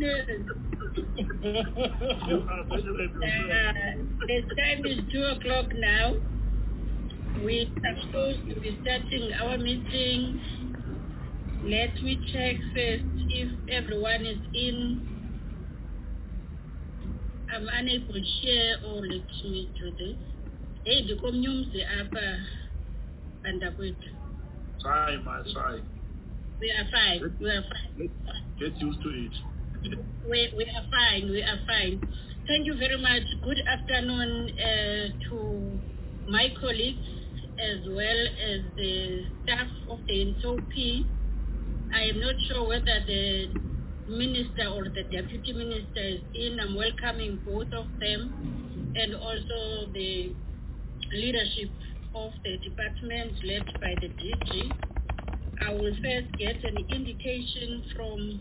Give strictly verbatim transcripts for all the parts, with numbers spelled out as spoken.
afternoon. uh, the time is two o'clock now. We are supposed to be starting our meeting. Let me check first if everyone is in. I'm unable to share or let me do this. Hey, the community apa underway. Try, my try. We are fine. Get, we are fine. Get used to it. we we are fine. We are fine. Thank you very much. Good afternoon uh, to my colleagues as well as the staff of the N S O P. I am not sure whether the minister or the deputy minister is in. I'm welcoming both of them and also the leadership of the department led by the D G. I will first get an indication from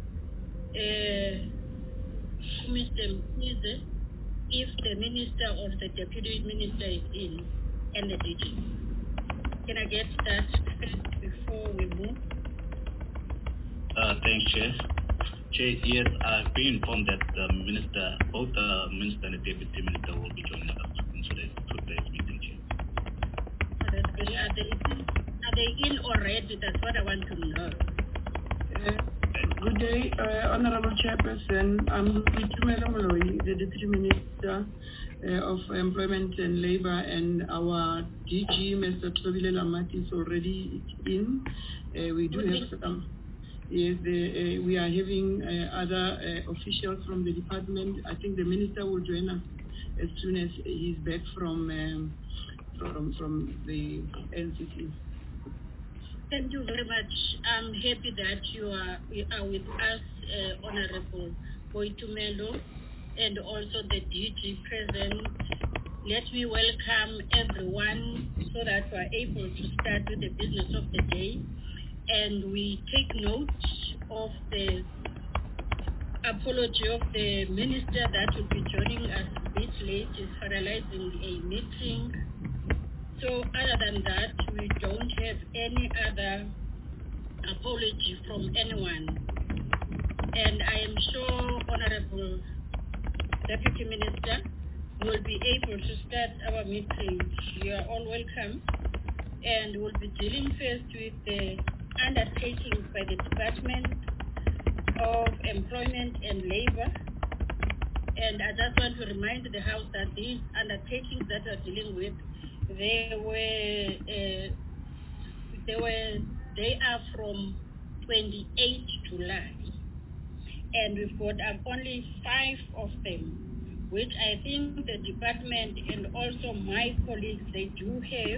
uh, Mister Mkize if the minister or the deputy minister is in and the D G. Can I get that first before we move? Uh, thanks, Chair. Chair, yes, I've been informed that the minister, both the minister and the deputy minister will be joining us in today's, today's meeting, Chair. Are they, are, they, are they in already? That's what I want to know. Uh, good day, uh, Honorable Chairperson. I'm Itumeleng Moloi, the Deputy Minister uh, of Employment and Labor, and our D G, Mister Tobile Lamati, is already in. Uh, we do have some. Yes, the, uh, we are having uh, other uh, officials from the department. I think the minister will join us as soon as he's back from um, from from the N C C. Thank you very much. I'm happy that you are, you are with us, uh, Honorable Boitumelo, and also the D G present. Let me welcome everyone so that we are able to start with the business of the day. And we take note of the apology of the minister that will be joining us a bit late, is finalizing a meeting. So other than that, we don't have any other apology from anyone. And I am sure, Honorable Deputy Minister, will be able to start our meeting. You are all welcome. And we'll be dealing first with the undertakings by the Department of Employment and Labor. And I just want to remind the House that these undertakings that we're dealing with, they were, uh, they were, they are from twenty-eighth of July. And we've got um, only five of them, which I think the department and also my colleagues, they do have.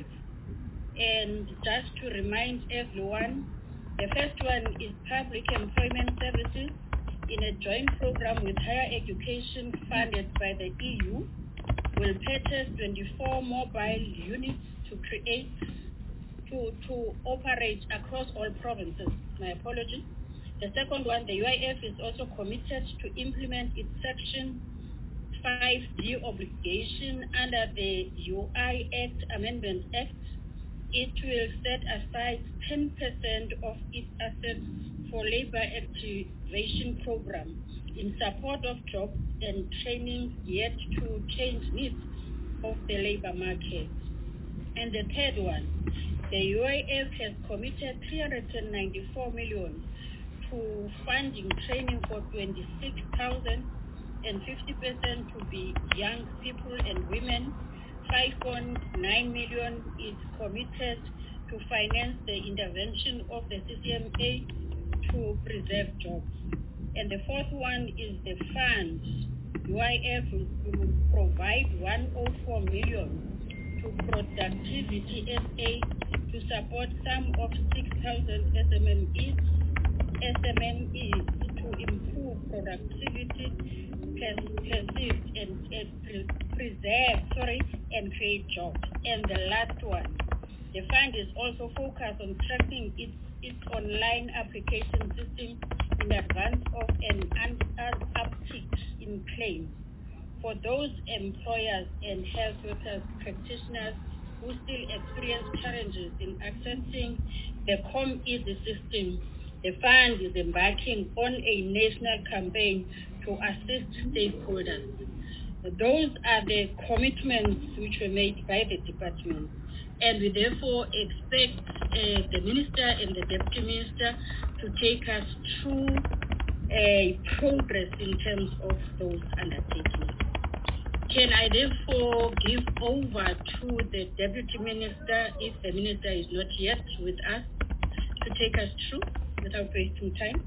And just to remind everyone, the first one is Public Employment Services in a joint program with higher education funded by the E U. Will purchase twenty-four mobile units to create, to, to operate across all provinces. My apology. The second one, the U I F is also committed to implement its Section five D obligation under the U I Act Amendment Act. It will set aside ten percent of its assets for labor activation program in support of jobs and training yet to change needs of the labor market. And the third one, the U I F has committed three hundred ninety-four million to funding training for twenty-six thousand and fifty percent to be young people and women. five point nine million is committed to finance the intervention of the C C M A to preserve jobs. And the fourth one is the funds. U I F will provide one hundred four million to Productivity S A to support some of six thousand S M Es, S M Es to improve productivity, persist and, and pre- preserve, sorry, and create jobs. And the last one, the fund is also focused on strengthening its, its online application system in advance of an, an, an uptick in claims for those employers and health workers practitioners who still experience challenges in accessing the ComEasy system the fund is embarking on a national campaign to assist stakeholders. Those are the commitments which were made by the department, and we therefore expect uh, the minister and the deputy minister to take us through a progress in terms of those undertakings. Can I therefore give over to the deputy minister, if the minister is not yet with us, to take us through without wasting time?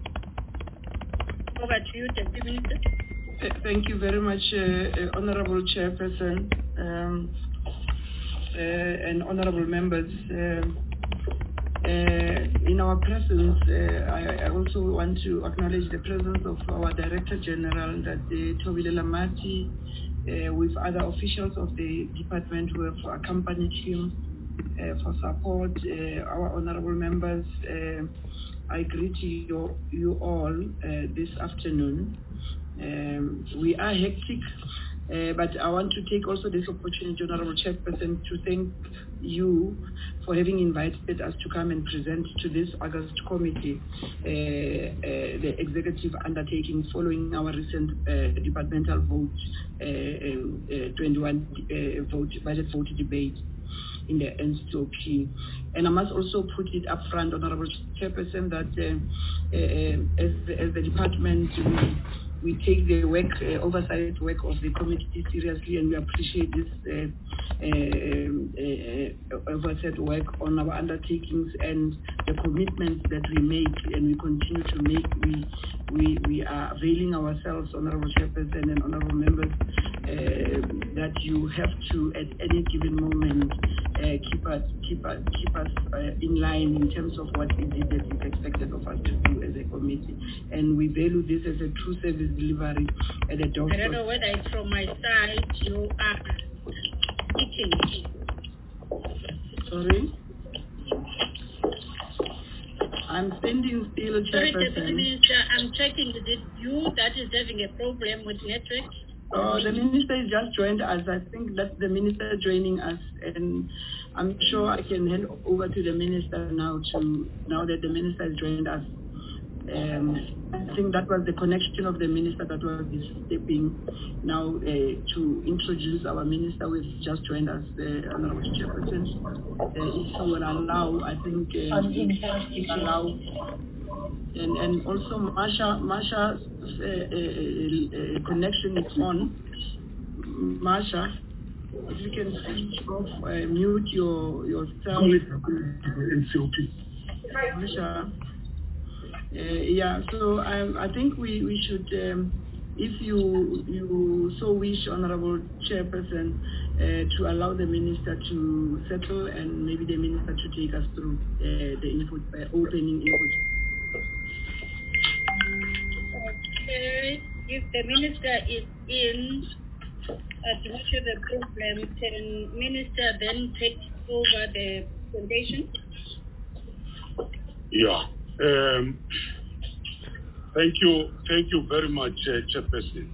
Over to you, deputy minister. Thank you very much, uh, uh, Honorable Chairperson um, uh, and Honorable members. Uh, uh, in our presence, uh, I, I also want to acknowledge the presence of our Director General, that uh, Thobile Lamati, uh, with other officials of the department who have accompanied him uh, for support. Uh, our honorable members, uh, I greet you, you all uh, this afternoon. Um, we are hectic, uh, but I want to take also this opportunity, Honorable Chairperson, to thank you for having invited us to come and present to this August committee uh, uh, the executive undertaking following our recent uh, departmental vote, uh, uh, twenty-one uh, vote, budget vote debate in the N C O P. And I must also put it up front, Honorable Chairperson, that uh, uh, as, the, as the department, we, we take the work, uh, oversight work of the committee seriously, and we appreciate this uh, uh, uh, oversight work on our undertakings and the commitments that we make and we continue to make. We we, we are availing ourselves, Honorable Chairperson and Honorable members, uh, that you have to, at any given moment, uh, keep us keep us keep us uh, in line in terms of what it is that is expected of us to do as a committee, and we value this as a true service delivery at the door. I don't know whether it's from my side you are speaking. Sorry, I'm standing still, Sorry, Chairperson. Deputy Minister, I'm checking. Is it you that is having a problem with network? Oh, the minister has just joined us. I think that's the minister joining us, and I'm sure I can hand over to the minister now. To now that the minister has joined us, um, I think that was the connection of the minister that was stepping now uh, to introduce our minister who has just joined us, the Honorable Chairperson. Uh, if you will allow, I think uh, if allow. And, and also Marsha, Marsha's uh, uh, uh, connection is on. Marsha, if you can switch off, uh, mute your yourself. Marsha. Uh, yeah, so um, I think we, we should, um, if you you so wish, Honorable Chairperson, uh, to allow the Minister to settle and maybe the Minister to take us through uh, the input, uh, opening input. Okay, if the minister is in, uh, to make sure the problem, can minister then take over the presentation? Yeah. Um, thank you. Thank you very much, uh, Chairperson.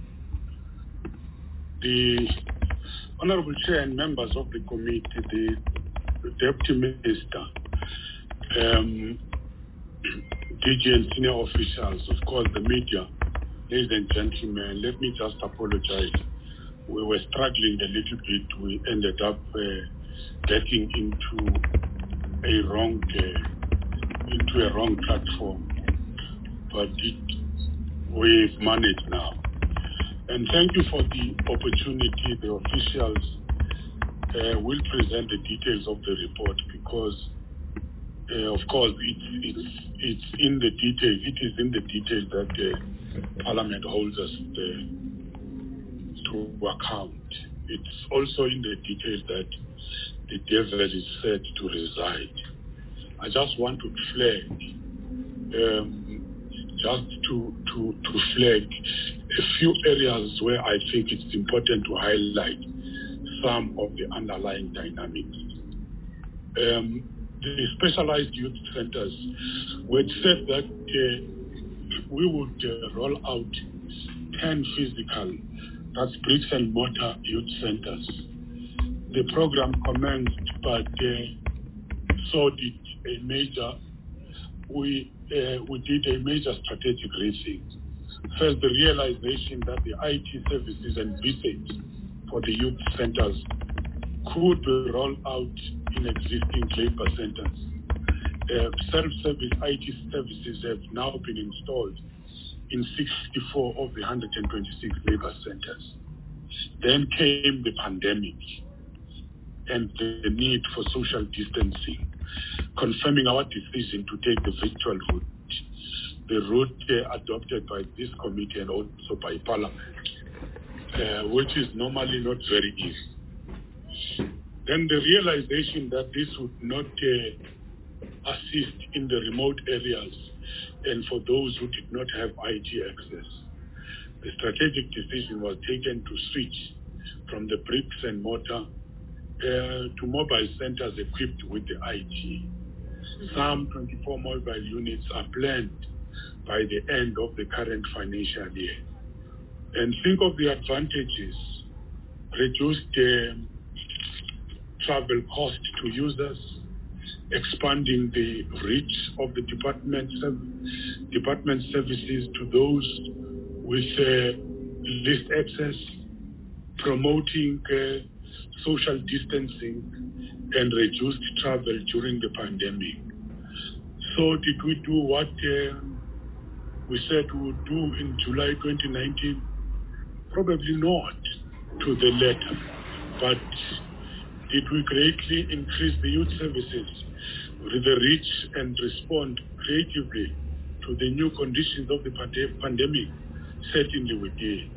The Honorable Chair and members of the committee, the, the Deputy Minister, um, D G and senior officials, of course, the media, ladies and gentlemen, let me just apologize. We were struggling a little bit. We ended up uh, getting into a wrong, uh, into a wrong platform, but it, we've managed now. And thank you for the opportunity. The officials uh, will present the details of the report because, uh, of course, it's, it's, it's in the details. It is in the details that uh, Parliament holds us uh, to account. It's also in the details that the devil is said to reside. I just want to flag, um, just to, to, to flag a few areas where I think it's important to highlight some of the underlying dynamics. Um, the specialized youth centers, we said that uh, we would uh, roll out ten physical, that's bricks and mortar youth centers. The program commenced, but uh, so did a major. We uh, we did a major strategic rethink. First, the realization that the I T services and visits for the youth centers could be rolled out in existing labor centers. Uh, self-service I T services have now been installed in sixty-four of the one hundred twenty-six labor centers. Then came the pandemic and the need for social distancing, confirming our decision to take the virtual route, the route uh, adopted by this committee and also by Parliament, uh, which is normally not very easy. Then the realization that this would not uh, assist in the remote areas and for those who did not have I T access. The strategic decision was taken to switch from the bricks and mortar uh, to mobile centers equipped with the I T. Some twenty-four mobile units are planned by the end of the current financial year. And think of the advantages: reduced uh, travel cost to users, expanding the reach of the department, department services to those with uh, least access, promoting uh, social distancing and reduced travel during the pandemic. So did we do what um, we said we would do in July twenty nineteen? Probably not to the letter, but did we greatly increase the youth services with the reach and respond creatively to the new conditions of the pandemic? Certainly we did.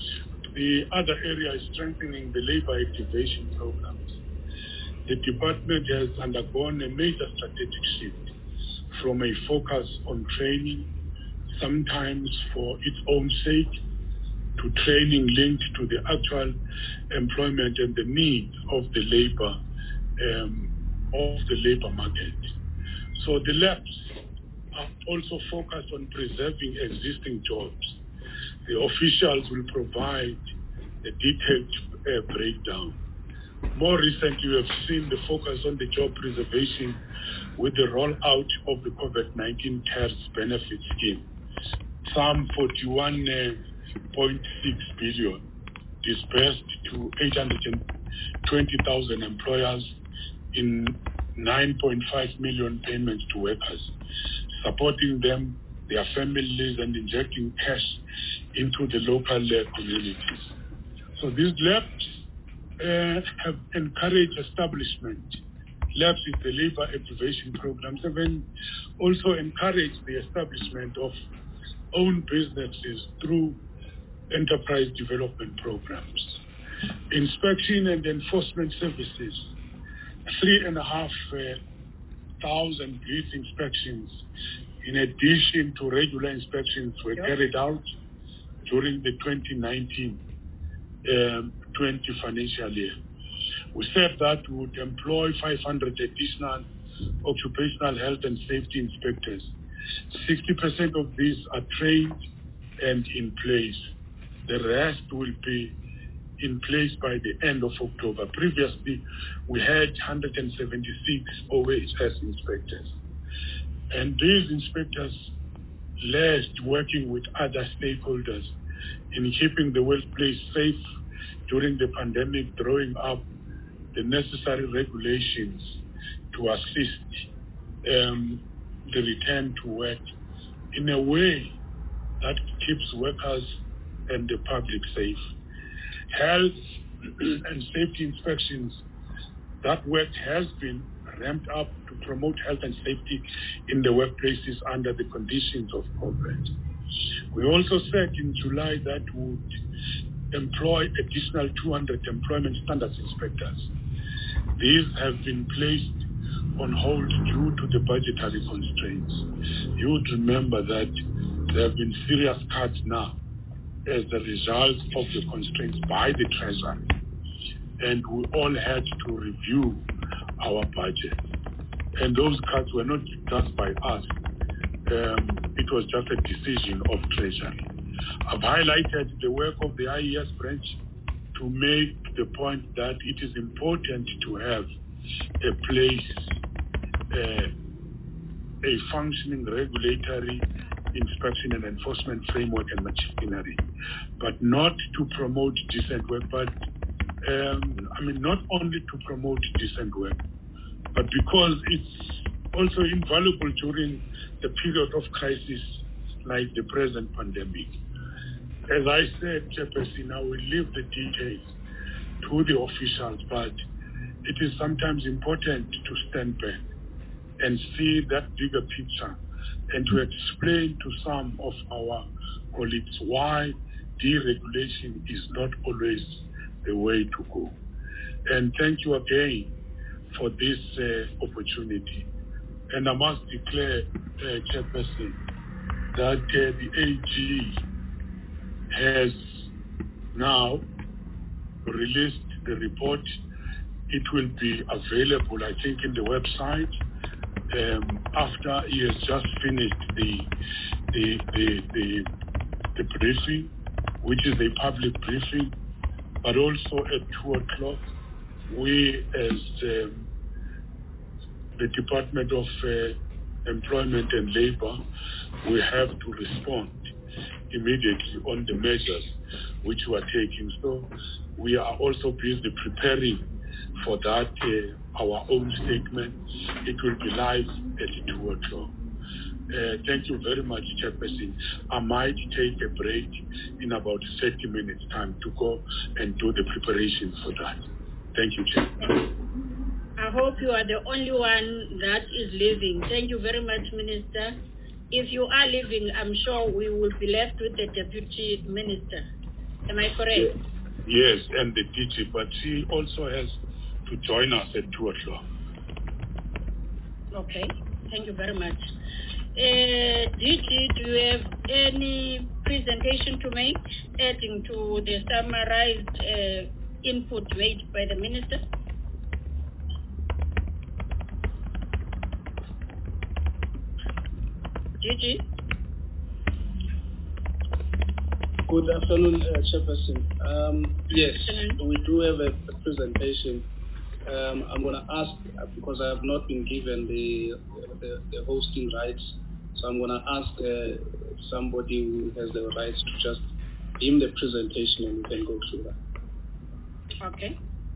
The other area is strengthening the labor activation programs. The department has undergone a major strategic shift from a focus on training, sometimes for its own sake, to training linked to the actual employment and the needs of the labor um, of the labor market. So the labs are also focused on preserving existing jobs. The officials will provide a detailed uh, breakdown. More recently, we have seen the focus on the job preservation with the rollout of the COVID nineteen CARES benefit scheme. Some forty-one point six billion dispersed to eight hundred twenty thousand employers in nine point five million payments to workers, supporting them, their families, and injecting cash into the local uh, communities. So these labs uh, have encouraged establishment. Labs with the labor activation programs have also encouraged the establishment of own businesses through enterprise development programs. Inspection and enforcement services, three and a half uh, thousand brief inspections in addition to regular inspections were yep. carried out during the twenty nineteen twenty um, financial year. We said that we would employ five hundred additional occupational health and safety inspectors. sixty percent of these are trained and in place. The rest will be in place by the end of October. Previously, we had one hundred seventy-six O H S inspectors. And these inspectors led working with other stakeholders in keeping the workplace safe during the pandemic, drawing up the necessary regulations to assist um, the return to work in a way that keeps workers and the public safe. Health and safety inspections, that work has been ramped up to promote health and safety in the workplaces under the conditions of COVID. We also said in July that we would employ additional two hundred employment standards inspectors. These have been placed on hold due to the budgetary constraints. You would remember that there have been serious cuts now as a result of the constraints by the Treasury. And we all had to review our budget. And those cuts were not just by us. Um, it was just a decision of Treasury. I've highlighted the work of the I E S branch to make the point that it is important to have a place uh, a functioning regulatory inspection and enforcement framework and machinery, but not to promote decent work, but um, I mean, not only to promote decent work, but because it's also invaluable during the period of crisis like the present pandemic. As I said, Chairperson, I will leave the details to the officials, but it is sometimes important to stand back and see that bigger picture and to explain to some of our colleagues why deregulation is not always the way to go. And thank you again for this uh, opportunity. And I must declare, uh, Chairperson, that uh, the A G has now released the report. It will be available, I think, in the website um, after he has just finished the the, the the the briefing, which is a public briefing. But also at two o'clock, we as um, the Department of uh, Employment and Labor, we have to respond immediately on the measures which we are taking. So we are also busy preparing for that, uh, our own statement. It will be live at two o'clock. Uh, thank you very much, Chairperson. I might take a break in about thirty minutes time to go and do the preparation for that. Thank you, Chair. I hope you are the only one that is leaving. Thank you very much, Minister. If you are leaving, I'm sure we will be left with the Deputy Minister. Am I correct? Yes, and the D G, but she also has to join us at two o'clock. Okay, thank you very much. Uh, D G, do you have any presentation to make, adding to the summarized uh, input made by the Minister? D G? Good afternoon, uh, Chairperson. Um, yes, we do have a, a presentation. Um, I'm going to ask, uh, because I have not been given the, the, the hosting rights, so I'm going to ask uh, somebody who has the rights to just beam the presentation and we can go through that. Okay.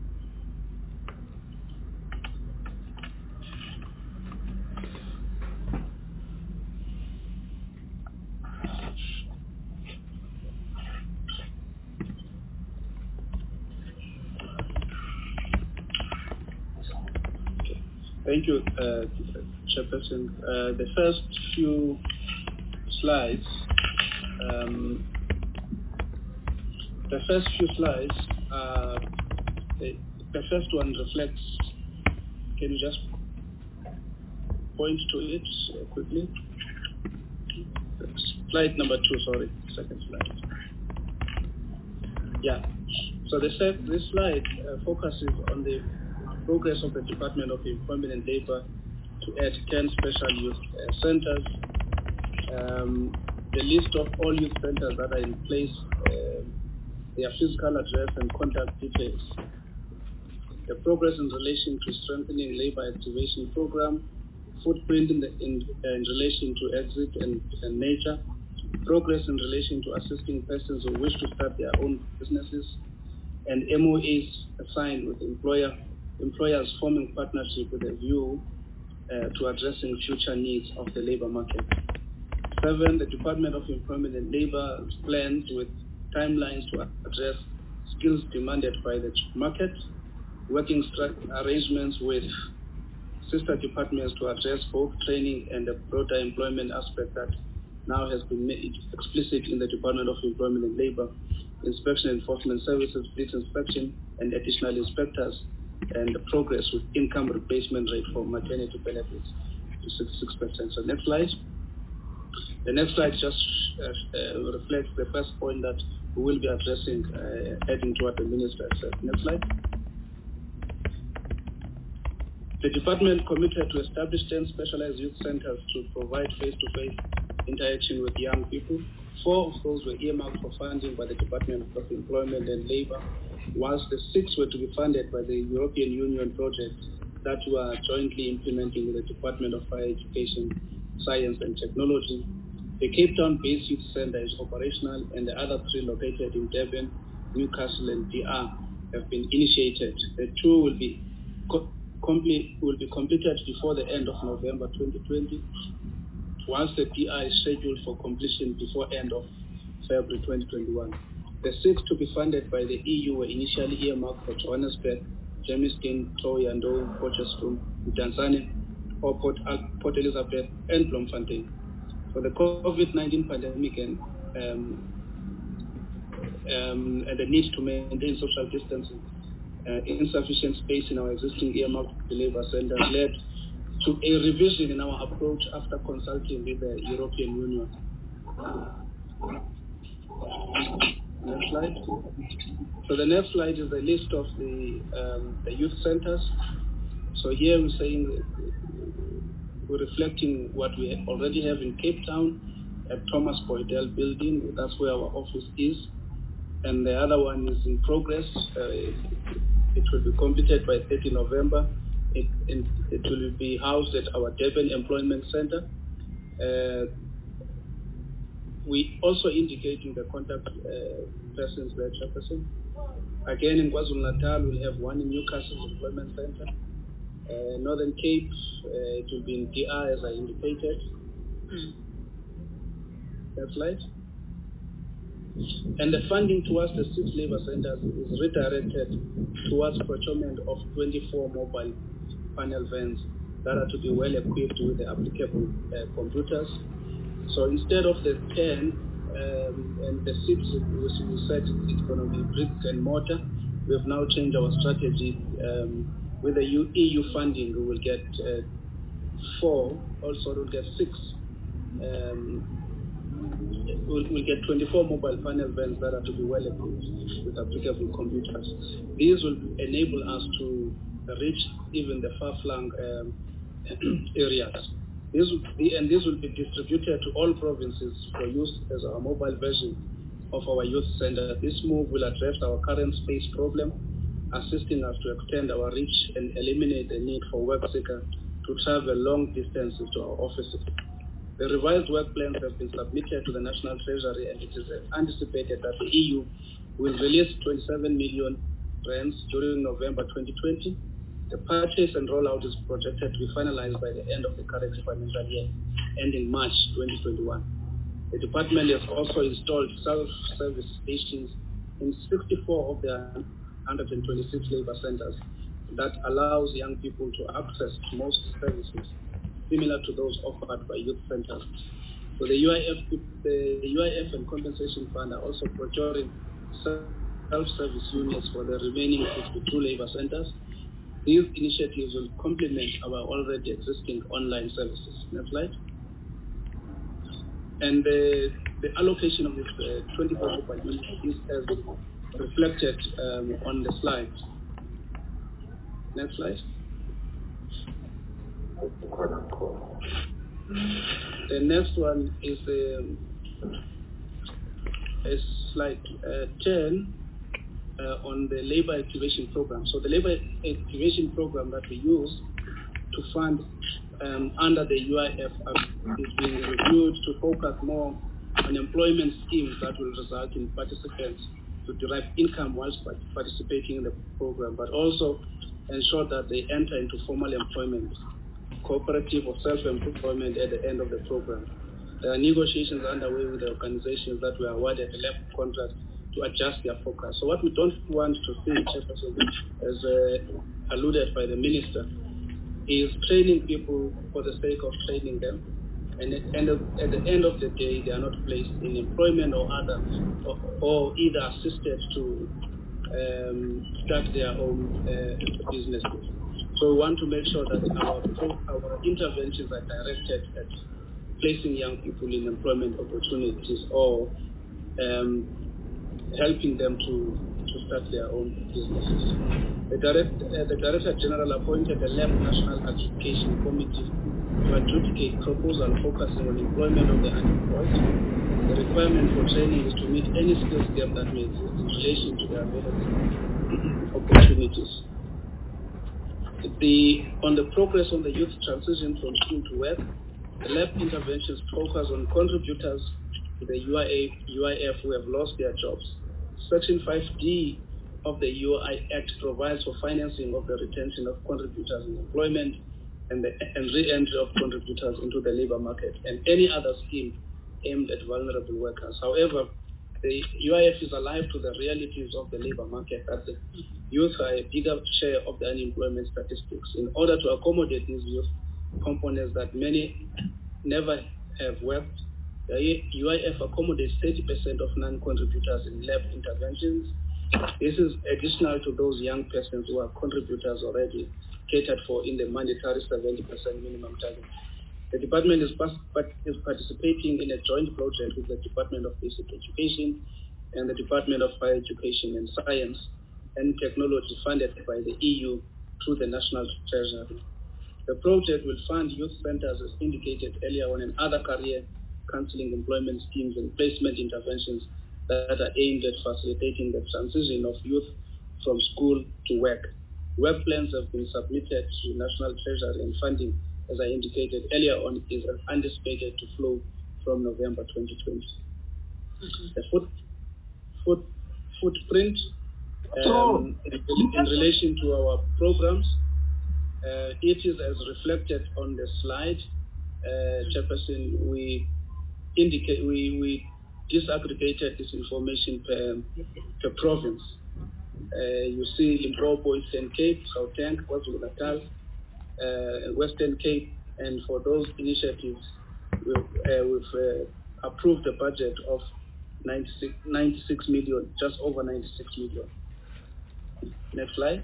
Thank you, uh, Chairperson. Uh, the first few slides, um, the first few slides, uh, the, the first one reflects, can you just point to it uh, quickly? Slide number two, sorry, second slide. Yeah, so the set, this slide uh, focuses on the progress of the Department of Employment and Labor to add ten special youth uh, centers. Um, the list of all youth centers that are in place, uh, their physical address and contact details. The progress in relation to strengthening labor activation program, footprint in, the, in, uh, in relation to exit and, and nature, progress in relation to assisting persons who wish to start their own businesses, and M O As assigned with employer employers forming partnership with a view uh, to addressing future needs of the labor market. Seven, the Department of Employment and Labor plans with timelines to address skills demanded by the market, working arrangements with sister departments to address both training and the broader employment aspect that now has been made explicit in the Department of Employment and Labor, inspection enforcement services, fleet inspection, and additional inspectors, and the progress with income replacement rate for maternity benefits to sixty-six percent. So next slide. The next slide just uh, uh, reflects the first point that we will be addressing, uh, adding to what the Minister said. Next slide. The department committed to establish ten specialized youth centers to provide face-to-face interaction with young people. Four of those were earmarked for funding by the Department of Employment and Labor, whilst the six were to be funded by the European Union project that we are jointly implementing with the Department of Higher Education Science and Technology. The Cape Town-based youth center is operational, and the other three located in Durban, Newcastle, and D R have been initiated. The two will be co- complete will be completed before the end of November twenty twenty. Whilst the D R is scheduled for completion before end of February twenty twenty-one. The six to be funded by the E U were initially earmarked for Johannesburg, Germiston, Thohoyandou, Potchefstroom, Tanzania, Port, Port Elizabeth, and Bloemfontein. For the COVID nineteen pandemic and, um, um, and the need to maintain social distancing, uh, insufficient space in our existing earmarked labor centers led to a revision in our approach after consulting with the European Union. Next slide. So the next slide is the list of the, um, the youth centers. So here we're saying we're reflecting what we already have in Cape Town at Thomas Boydell building. That's where our office is. And the other one is in progress. Uh, it will be completed by thirtieth of November. It, it, it will be housed at our Durban Employment Center. Uh, we also indicating the contact uh, persons there, Chairperson. Again, in KwaZulu-Natal, we'll have one in Newcastle Employment Center. Uh, Northern Cape, uh, it will be in D R as I indicated. Mm. Next slide. And the funding towards the six labor centers is redirected towards procurement of twenty-four mobile panel vans that are to be well equipped with the applicable uh, computers. So instead of the ten um, and the six, we said it's going to be bricks and mortar, we have now changed our strategy. Um, with the E U funding, we will get uh, four, also we'll get six. Um, we'll, we'll get twenty-four mobile panel vans that are to be well equipped with applicable computers. These will enable us to reach even the far-flung um, areas. This will be, and this will be distributed to all provinces for use as our mobile version of our youth center. This move will address our current space problem, assisting us to extend our reach and eliminate the need for work seekers to travel long distances to our offices. The revised work plans have been submitted to the National Treasury, and it is anticipated that the E U will release twenty-seven million rands during November twenty twenty. The purchase and rollout is projected to be finalized by the end of the current financial year, ending March twenty twenty-one. The department has also installed self-service stations in sixty-four of the one hundred twenty-six labor centers that allows young people to access most services similar to those offered by youth centers. So the U I F, the U I F and Compensation Fund are also procuring self-service units for the remaining fifty-two labor centers. These initiatives will complement our already existing online services. Next slide. And the, the allocation of this uh, twenty-four mobile units is as reflected um, on the slide. Next slide. The next one is um, is slide uh, ten uh, on the labor activation program. So the labor activation program that we use to fund um, under the U I F is being reviewed to focus more on employment schemes that will result in participants to derive income whilst participating in the program, but also ensure that they enter into formal employment, cooperative or self-employment at the end of the program. There are negotiations underway with the organizations that were awarded a left contract to adjust their focus. So what we don't want to see, as uh, alluded by the minister, is training people for the sake of training them. And at the end of, at the, end of the day, they are not placed in employment or other, or, or either assisted to um, start their own uh, businesses. So we want to make sure that our, our interventions are directed at placing young people in employment opportunities or um, helping them to, to start their own businesses. The, direct, uh, the Director General appointed a L E P National Adjudication Committee to adjudicate proposal focusing on employment of the unemployed. The requirement for training is to meet any skills gap that may exist in relation to the available opportunities. The, on the progress on the youth transition from school to work, The lab interventions focus on contributors to the U I F who have lost their jobs. Section five D of the U I Act provides for financing of the retention of contributors in employment and the and re-entry of contributors into the labor market and any other scheme aimed at vulnerable workers. However, the U I F is alive to the realities of the labor market, that the youth are a bigger share of the unemployment statistics. In order to accommodate these youth components that many never have worked, the U I F accommodates thirty percent of non-contributors in lab interventions. This is additional to those young persons who are contributors already catered for in the mandatory seventy percent minimum target. The department is, is participating in a joint project with the Department of Basic Education and the Department of Higher Education and Science and Technology, funded by the E U through the National Treasury. The project will fund youth centers, as indicated earlier on, and other career counseling, employment schemes, and placement interventions that are aimed at facilitating the transition of youth from school to work. Work plans have been submitted to National Treasury, and funding, as I indicated earlier on, is anticipated to flow from November twenty twenty. Mm-hmm. The foot, foot, footprint um, in, in relation to our programs, uh, it is as reflected on the slide. Uh, Chairperson, we indicate we, we disaggregated this information per, per province. Uh, you see Limpopo, Eastern Cape, Gauteng, KwaZulu-Natal, uh, Western Cape, and for those initiatives, we've, uh, we've uh, approved a budget of ninety-six, ninety-six million, just over ninety-six million. Next slide.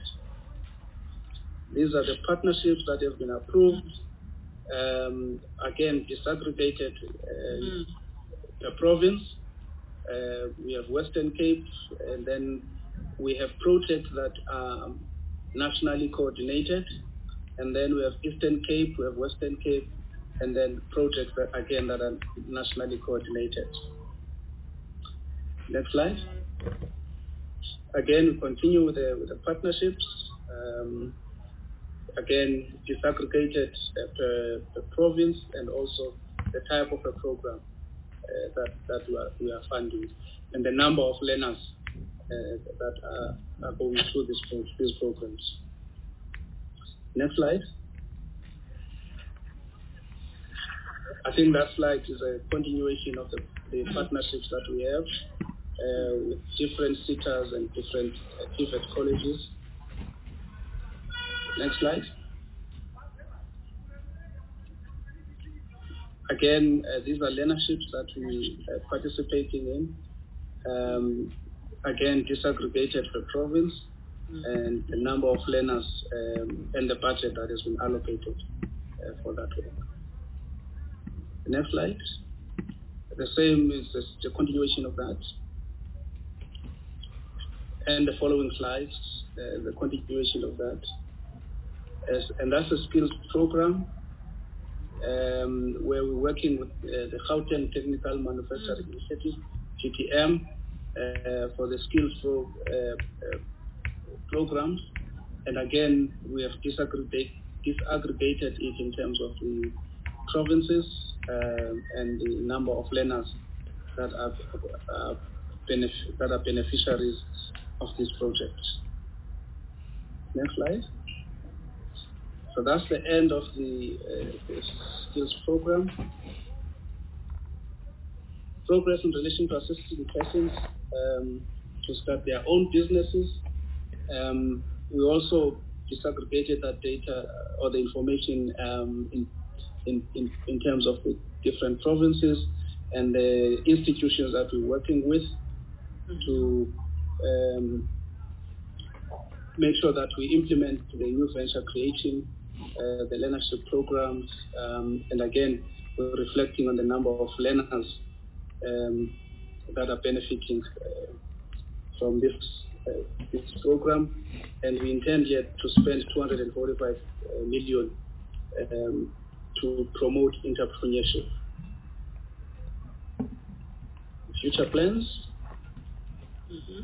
These are the partnerships that have been approved. Um, again, disaggregated uh, mm. the province. Uh, we have Western Cape, and then we have projects that are nationally coordinated, and then we have Eastern Cape, we have Western Cape, and then projects that, again, that are nationally coordinated. Next slide. Again, we continue with the, with the partnerships. Um, again, disaggregated at uh, the province and also the type of a program uh, that, that we, are, we are funding and the number of learners uh, that are, are going through this, these programs. Next slide. I think that slide is a continuation of the, the partnerships that we have uh, with different sitters and different uh, different colleges. Next slide. Again, uh, these are learnerships that we are participating in. Um, again, disaggregated per province and the number of learners um, and the budget that has been allocated uh, for that work. The next slide. The same is the continuation of that. And the following slides, uh, the continuation of that. As, and that's a skills program um, where we're working with uh, the Gauteng Technical Manufacturing Initiative, G T M, uh, for the skills pro, uh, uh, programs. And again, we have disaggregate, disaggregated it in terms of the provinces uh, and the number of learners that are, uh, benef- that are beneficiaries of this project. Next slide. So that's the end of the, uh, the skills program. Progress in relation to assisting persons um, to start their own businesses. Um, we also disaggregated that data or the information um, in, in, in, in terms of the different provinces and the institutions that we're working with to um, make sure that we implement the new venture creation, uh, the learnership programs, um, and again, we're reflecting on the number of learners um, that are benefiting uh, from this, uh, this program. And we intend yet to spend two hundred forty-five million um, to promote entrepreneurship. Future plans. Mm-hmm.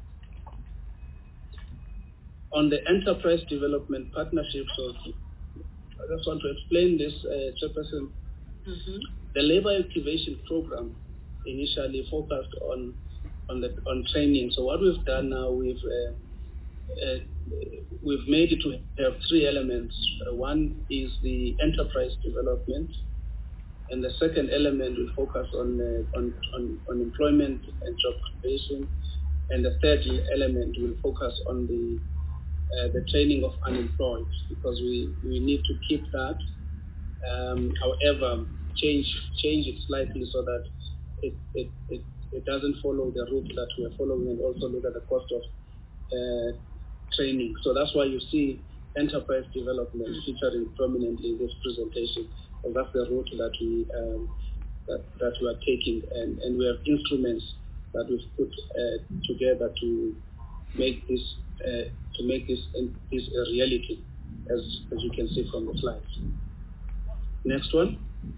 On the enterprise development partnership, so I just want to explain this, uh, Chairperson. Mm-hmm. The labor activation program initially focused on on the on training. So what we've done now, we've uh, uh, we've made it to have three elements. Uh, one is the enterprise development, and the second element will focus on uh, on, on on employment and job creation, and the third element will focus on the uh, the training of unemployed, because we, we need to keep that. Um, however, change change it slightly so that it, it, it, it doesn't follow the route that we are following, and also look at the cost of uh, training. So that's why you see enterprise development featuring prominently in this presentation, and that's the route that we um, that, that we are taking, and, and we have instruments that we've put uh, together to make this uh, to make this uh, this a reality, as as you can see from the slides. Next one.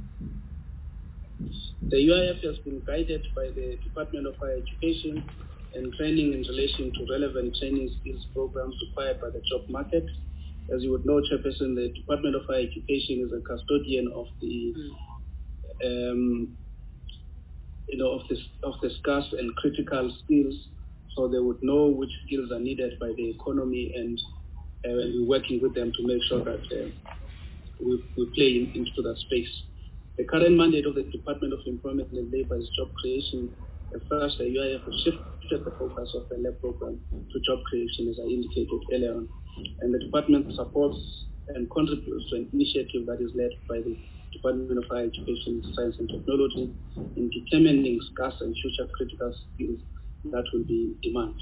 The U I F has been guided by the Department of Higher Education and Training in relation to relevant training skills programs required by the job market. As you would know, Chairperson, the Department of Higher Education is a custodian of the um, you know of the of the scarce and critical skills, so they would know which skills are needed by the economy, and uh, we're working with them to make sure that uh, we, we play in, into that space. The current mandate of the Department of Employment and Labour is job creation. As such, the U I F has shifted the focus of the L E P program to job creation, as I indicated earlier on. And the department supports and contributes to an initiative that is led by the Department of Higher Education, Science and Technology in determining scarce and future critical skills that will be in demand.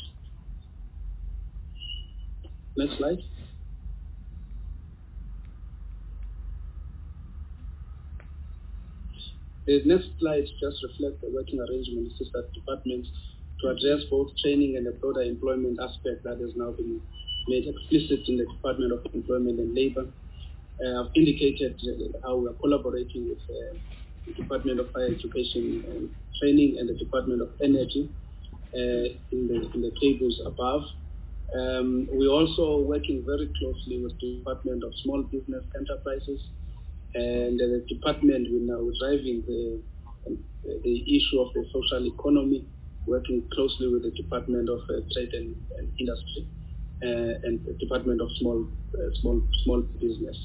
Next slide. The next slide just reflects the working arrangements with that department to address both training and the broader employment aspect that has now been made explicit in the Department of Employment and Labour. Uh, I've indicated how we are collaborating with uh, the Department of Higher Education and Training and the Department of Energy uh, in, the, in the tables above. Um, we're also working very closely with the Department of Small Business Enterprises, and uh, the department will now driving the, the issue of the social economy, working closely with the Department of uh, Trade and, and Industry uh, and the Department of Small uh, Small Small Business.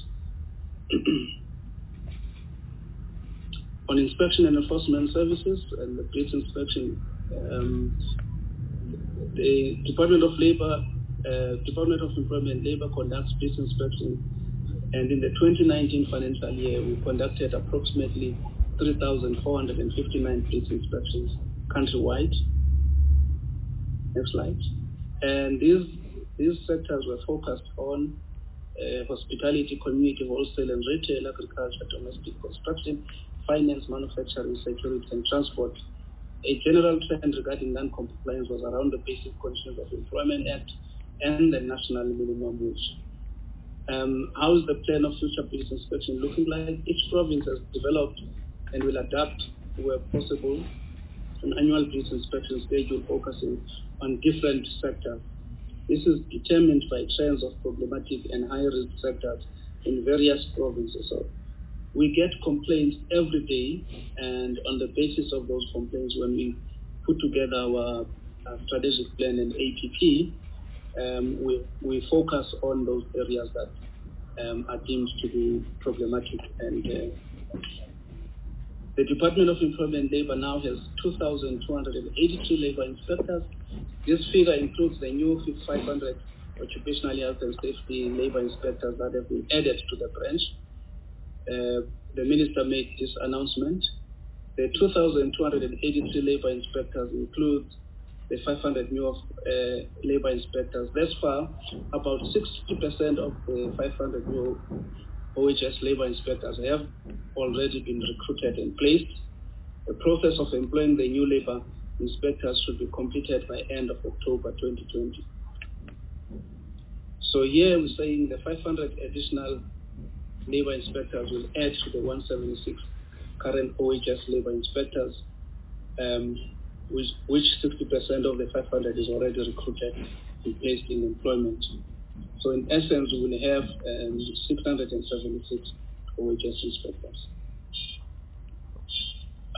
On inspection and enforcement services and the police inspection, um, the Department of Labour, uh, Department of Employment and Labour conducts police inspection. And in the twenty nineteen financial year, we conducted approximately three thousand four hundred fifty-nine police inspections countrywide. Next slide. And these these sectors were focused on uh, hospitality, community, wholesale and retail, agriculture, domestic construction, finance, manufacturing, security and transport. A general trend regarding non-compliance was around the Basic Conditions of Employment Act and the National Minimum Wage. Um, how is the plan of future police inspection looking like? Each province has developed and will adapt where possible an annual police inspection schedule focusing on different sectors. This is determined by trends of problematic and high-risk sectors in various provinces. So we get complaints every day, and on the basis of those complaints, when we put together our, our strategic plan and A P P, Um, we, we focus on those areas that um, are deemed to be problematic. And uh, the Department of Employment and Labour now has two thousand two hundred eighty-two labour inspectors. This figure includes the new five hundred occupational health and safety labour inspectors that have been added to the branch. Uh, the Minister made this announcement. The two thousand two hundred eighty-three labour inspectors include the five hundred new uh, labour inspectors. Thus far, about sixty percent of the five hundred new O H S labour inspectors have already been recruited and placed. The process of employing the new labour inspectors should be completed by end of October twenty twenty. So here we're saying the five hundred additional labour inspectors will add to the one hundred seventy-six current O H S labour inspectors, um, which, which sixty percent of the five hundred is already recruited and placed in employment. So in essence, we will have um, six hundred seventy-six O H S inspectors.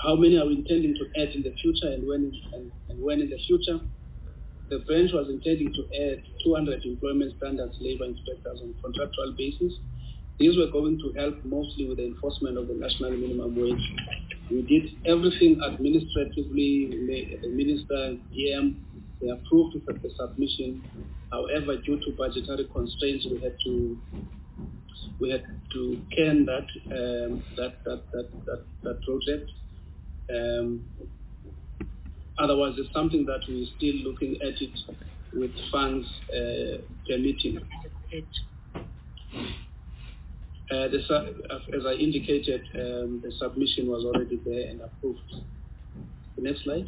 how many are we intending to add in the future and when, and, and when in the future. The branch was intending to add two hundred employment standards labor inspectors on a contractual basis. These were going to help mostly with the enforcement of the national minimum wage. We did everything administratively. The minister, D M, they approved the submission. However, due to budgetary constraints, we had to we had to can that um, that, that that that that project. Um, otherwise, it's something that we're still looking at it with funds uh, permitting. Uh, the, as I indicated, um, the submission was already there and approved. The next slide.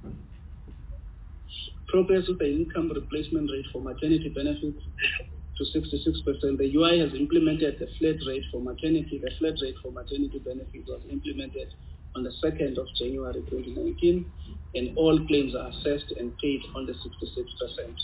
Progress with the income replacement rate for maternity benefits to sixty-six percent. The U I has implemented the flat rate for maternity. The flat rate for maternity benefits was implemented on the second of January twenty nineteen, and all claims are assessed and paid on the sixty-six percent.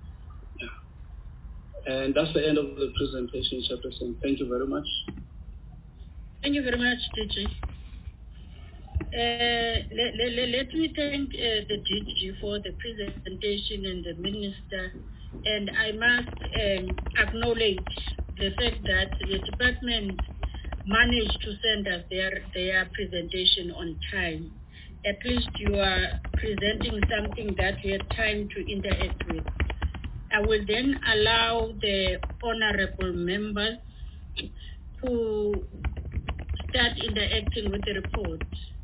Yeah. And that's the end of the presentation, Chairperson. Thank you very much. Thank you very much, D G. Uh, let, let, let me thank uh, the D G for the presentation and the Minister. And I must um, acknowledge the fact that the department managed to send us their, their presentation on time. At least you are presenting something that we had time to interact with. I will then allow the honorable members to start interacting with the report.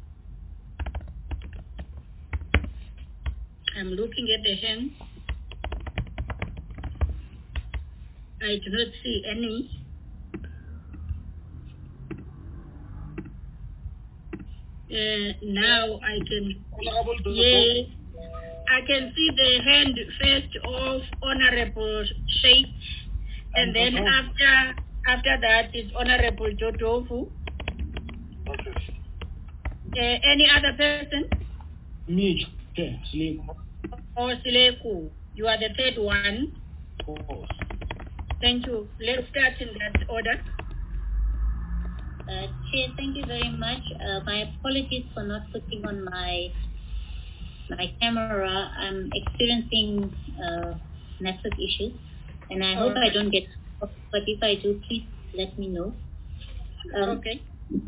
I'm looking at the hands. I do not see any. Uh, now I can, yeah, I can see the hand first of Honorable Sheikh, and then after after that is Honorable Jodovu. Okay. Uh, any other person? Me, okay, Sileku. Or Sileku, you are the third one. Oh. Thank you. Let's start in that order. Uh, Chair, thank you very much. Uh, my apologies for not putting on my my camera. I'm experiencing uh, network issues, and I hope Okay. I don't get off, but if I do, please let me know. Um, okay.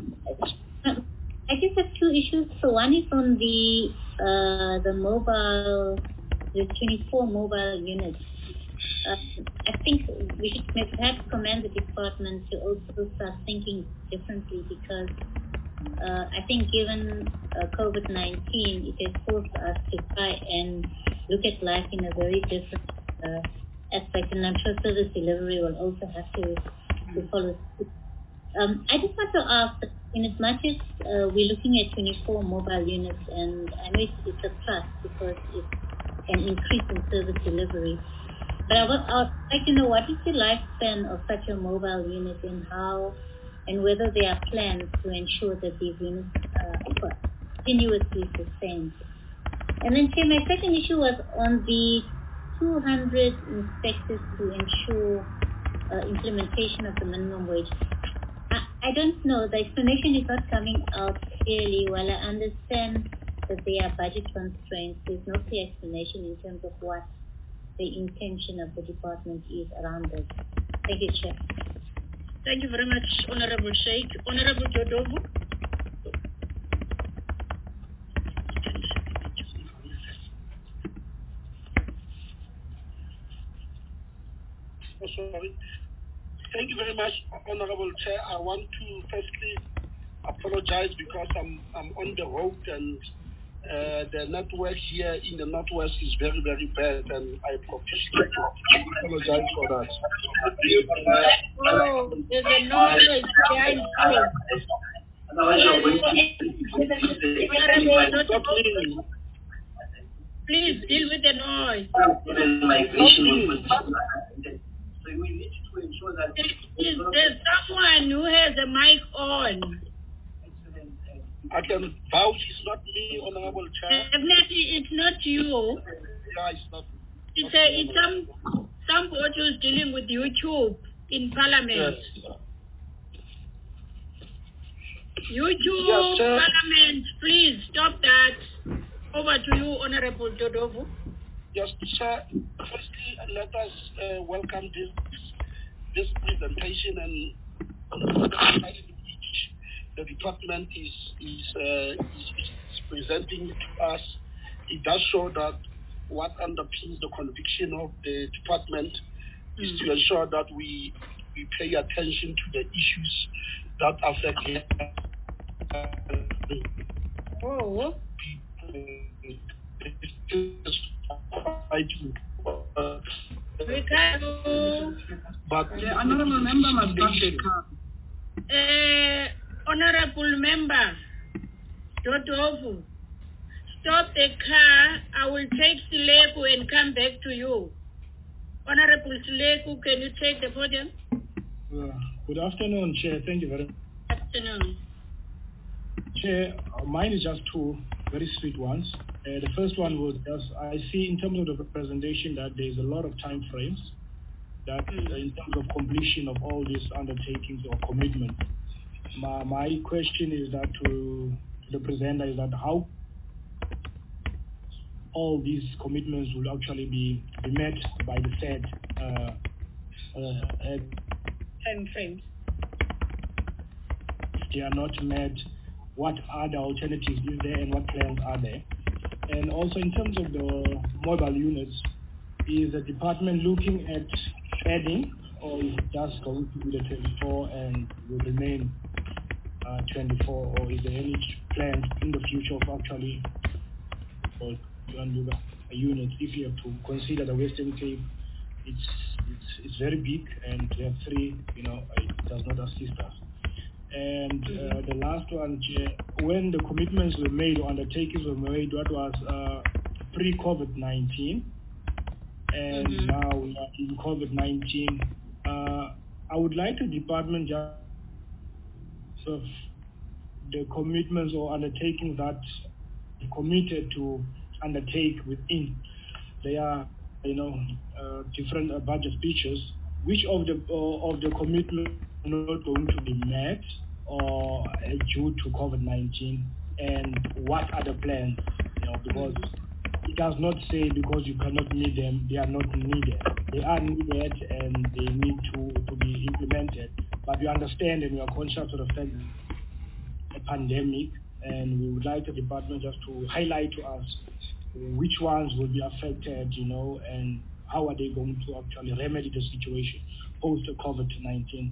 I just have two issues. So one is on the uh, the mobile, the twenty-four mobile units. Uh, I think we should perhaps commend the department to also start thinking differently, because uh, I think given uh, COVID nineteen, it has forced us to try and look at life in a very different uh, aspect, and I'm sure service delivery will also have to, to follow suit. Um, I just want to ask, in as much as uh, we're looking at twenty-four mobile units, and I know it's, it's a plus because it's an increase in service delivery, but I would like to know, what is the lifespan of such a mobile unit, and how, and whether there are plans to ensure that these units uh, are continuously sustained. And then, Chair, my second issue was on the two hundred inspectors to ensure uh, implementation of the minimum wage. I, I don't know, the explanation is not coming out clearly. While I understand that there are budget constraints, there's no clear explanation in terms of what the intention of the department is around this. Thank you, Chair. Thank you very much, Honorable Sheikh. Honorable Jodovu. Oh, sorry. Thank you very much, Honorable Chair. I want to firstly apologize because I'm I'm on the road, and uh, the network here in the Northwest is very, very bad, and I profusely apologize for that. Oh, there's a noise behind you. Please deal with the noise. Is there someone who has a mic on? I can vouch it's not me, Honorable Chair. Definitely, it's not you. Yeah, it's not. It's a, it's some somebody who's dealing with YouTube in Parliament. Yes. YouTube Yes, sir. Parliament, please stop that. Over to you, Honorable Dodovu. Yes, sir. Firstly, let us uh, welcome this this presentation and which the department is is, uh, is is presenting to us. It does show that what underpins the conviction of the department mm. is to ensure that we we pay attention to the issues that affect oh. Ricardo. But the honorable member must not take up. Uh, honorable member, Dodovu, stop the car. I will take Sileku and come back to you. Honorable Sileku, can you take the podium? Uh, good afternoon, Chair. Thank you very much. Good afternoon. Chair, uh, mine is just two very sweet ones. Uh, the first one was just, I see in terms of the presentation that there's a lot of time frames that mm. uh, in terms of completion of all these undertakings or commitments. My, my question is that to, to the presenter is that how all these commitments will actually be, be met by the said uh, uh, uh, time frames. If they are not met, what other alternatives is there and what plans are there? And also in terms of the mobile units, is the department looking at adding or is it just going to be the twenty-four and will remain uh, twenty-four, or is there any plans in the future of actually or a unit if you have to consider the Western Cape? It's, it's, it's very big and we have three, you know, it does not assist us. And uh, the last one, when the commitments were made or undertakings were made, what was uh, pre-COVID nineteen, and mm-hmm. now we are in COVID nineteen. Uh, I would like the department just of the commitments or undertakings that committed to undertake within their, you know, uh, different uh, budget features. Which of the uh, of the commitments are not going to be met or uh, due to COVID nineteen, and what are the plans? You know, because it does not say because you cannot meet them, they are not needed. They are needed and they need to, to be implemented. But we understand and we are conscious of the fact that a pandemic, and we would like the department just to highlight to us which ones will be affected, you know, and how are they going to actually remedy the situation post COVID nineteen.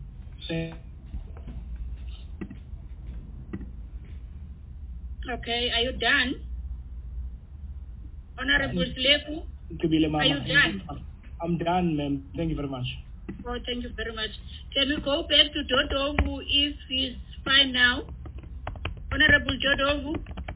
Okay, are you done? Honorable Sileku, are you done? I'm done, ma'am. Thank you very much. Oh, thank you very much. Can we go back to Dodovu if he's fine now? Honorable Dodovu?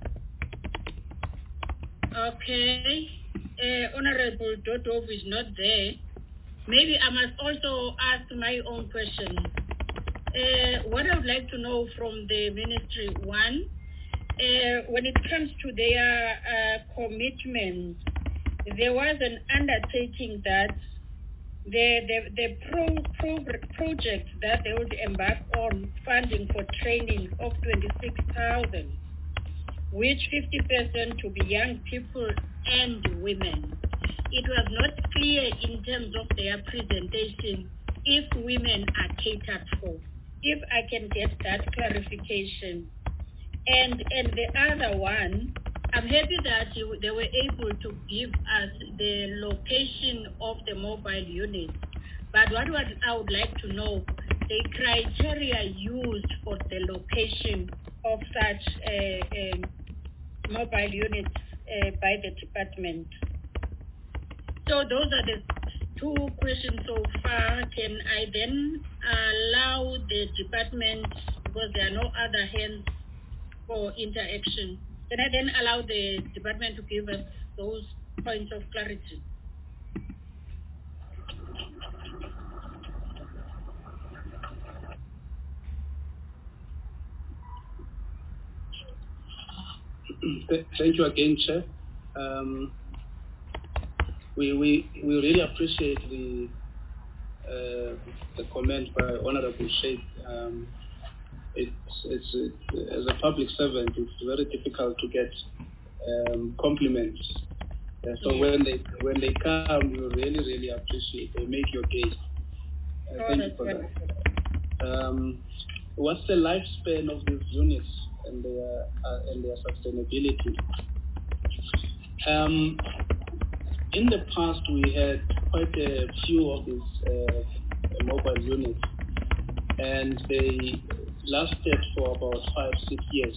Okay. Uh, Honorable Dodovu is not there. Maybe I must also ask my own question. Uh, what I would like to know from the ministry, one, uh, when it comes to their uh, commitment, there was an undertaking that the the, the pro, pro, project that they would embark on funding for training of twenty-six thousand, which fifty percent to be young people and women. It was not clear in terms of their presentation if women are catered for. If I can get that clarification. And and the other one, I'm happy that you, they were able to give us the location of the mobile unit. But what would, I would like to know, the criteria used for the location of such uh, um, mobile units uh, by the department. So those are the two questions so far. Can I then allow the department, because there are no other hands for interaction, can I then allow the department to give us those points of clarity? Thank you again, Chair. Um, we, we, we really appreciate the uh, the comment by Honorable Sheikh. Um, it's, it's, it's as a public servant, it's very difficult to get um, compliments. Uh, so yes. when they when they come, you really really appreciate. They make your day. Uh, Oh, thank you that's for wonderful. that. Um, what's the lifespan of these units and their uh, and their sustainability? Um, in the past, we had quite a few of these uh, mobile units, and they lasted for about five, six years.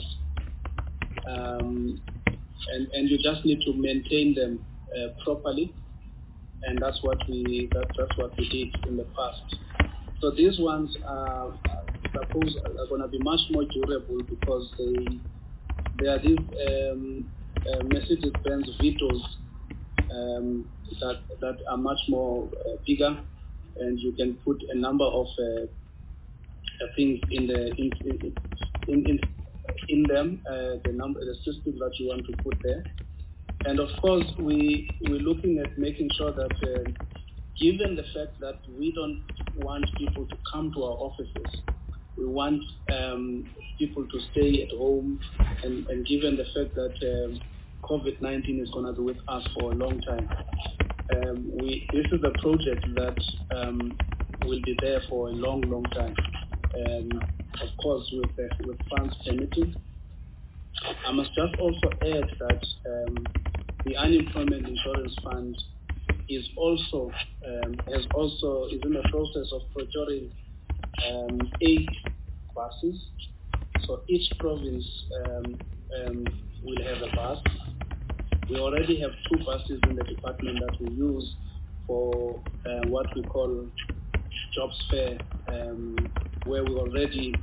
Um, and, and you just need to maintain them uh, properly, and that's what we that, that's what we did in the past. So these ones are, I suppose, are going to be much more durable because they they are these um, uh, Mercedes-Benz Vitos um, that that are much more uh, bigger, and you can put a number of uh, things in the in in in, in them, uh, the number the system that you want to put there. And of course, we, we're looking at making sure that, uh, given the fact that we don't want people to come to our offices, we want um, people to stay at home, and, and given the fact that um, COVID nineteen is going to be with us for a long time, um, we, this is a project that um, will be there for a long, long time. Um, of course, with, uh, with funds permitting. I must just also add that um, the unemployment insurance fund is also um, has also is in the process of procuring um, eight buses. So each province um, um, will have a bus. We already have two buses in the department that we use for uh, what we call jobs fair, um, where we already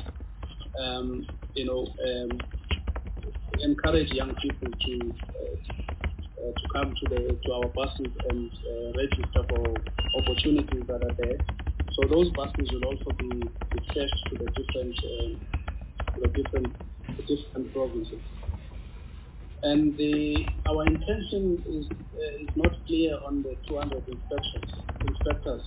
um, you know um, encourage young people to uh, uh, to come to the to our buses and uh, register for opportunities that are there. So those buses will also be, be fetched to the different uh, to the different the different provinces. And the our intention is uh, is not clear on the two hundred inspections inspectors.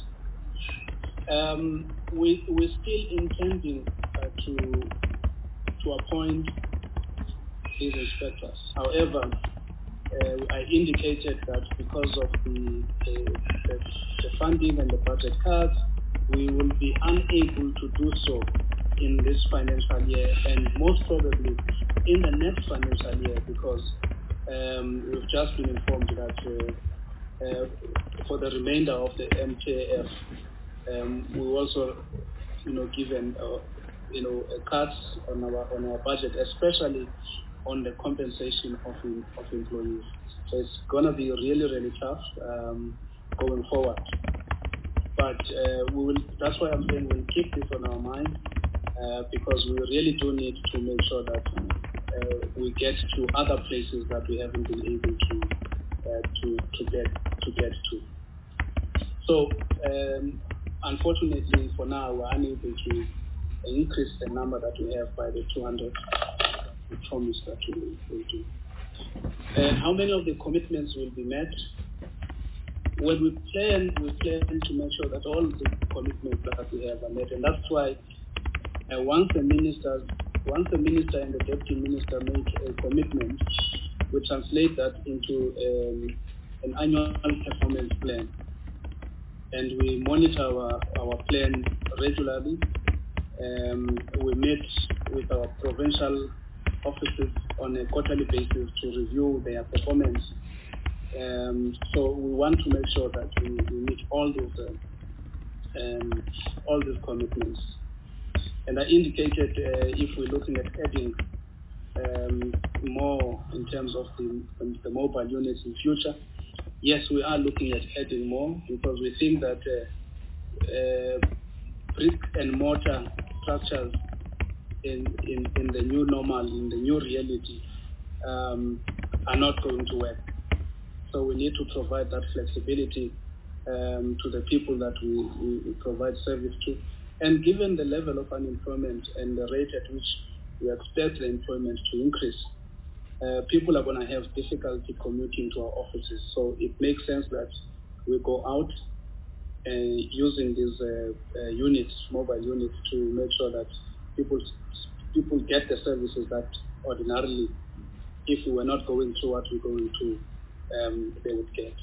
Um, we we're still intending uh, to to appoint these inspectors. However, uh, I indicated that because of the, the, the, the funding and the budget cuts, we will be unable to do so in this financial year, and most probably in the next financial year, because um, we've just been informed that uh, uh, for the remainder of the M K F, um, we also, you know, given uh, you know cuts on our on our budget, especially on the compensation of of employees. So it's going to be really, really tough um, going forward. But uh, we will. That's why I'm saying we'll keep this on our mind uh, because we really do need to make sure that uh, we get to other places that we haven't been able to uh, to to get to get to. So um, unfortunately, for now, we're unable to increase the number that we have by the two hundred. Promise that we will do. And how many of the commitments will be met? When we plan, we plan to make sure that all the commitments that we have are met, and that's why uh, once the minister, once the minister and the deputy minister make a commitment, we translate that into um, an annual performance plan, and we monitor our, our plan regularly. Um, we meet with our provincial offices on a quarterly basis to review their performance. Um, so we want to make sure that we, we meet all these uh, um, all these commitments. And I indicated uh, if we're looking at adding um, more in terms of the, the mobile units in future, yes, we are looking at adding more because we think that uh, uh, brick and mortar structures in, in, in the new normal, in the new reality, um, are not going to work. So we need to provide that flexibility um, to the people that we, we, we provide service to. And given the level of unemployment and the rate at which we expect the employment to increase, uh, people are going to have difficulty commuting to our offices. So it makes sense that we go out and using these uh, uh, units, mobile units, to make sure that people people get the services that ordinarily, if we were not going through what we're going through, um, they would get.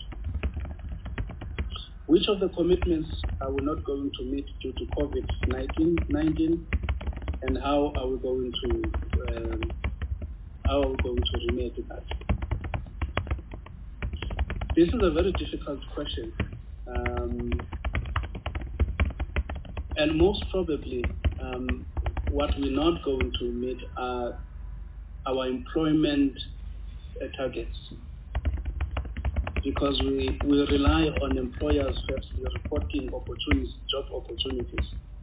Which of the commitments are we not going to meet due to COVID nineteen, and how are we going to um, how are we going to remedy that? This is a very difficult question, um, and most probably um, what we're not going to meet are our employment uh, targets, because we, we rely on employers firstly reporting opportunities, job opportunities,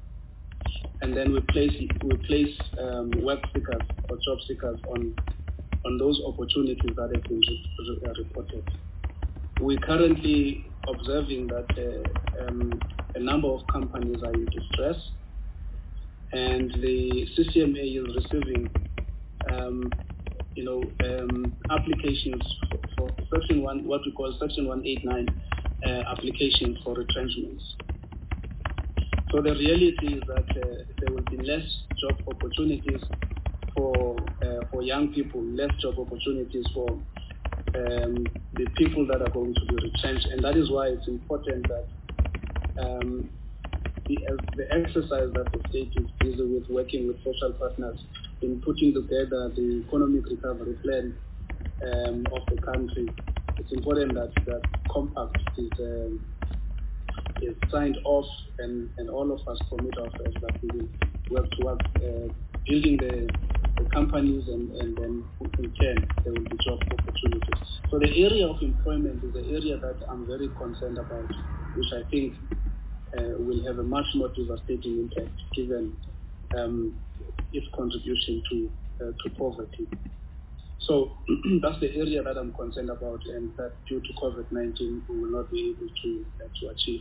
and then we place we place um, work seekers or job seekers on on those opportunities that have been re- re- reported. We're currently observing that uh, um, a number of companies are in distress, and the C C M A is receiving um, you know, um, applications for, for section one, what we call section one eighty-nine uh, applications for retrenchments. So the reality is that uh, there will be less job opportunities for uh, for young people, less job opportunities for um, the people that are going to be retrenched, and that is why it's important that um, the, uh, the exercise that the state is busy with, working with social partners in putting together the economic recovery plan um, of the country. It's important that that compact is um, is signed off, and, and all of us commit ourselves that we will work towards uh, building the, the companies, and, and then in turn there will be job opportunities. So the area of employment is the area that I'm very concerned about, which I think uh, will have a much more devastating impact given um, its contribution to uh, to poverty. So that's the area that I'm concerned about, and that due to COVID nineteen we will not be able to uh, to achieve.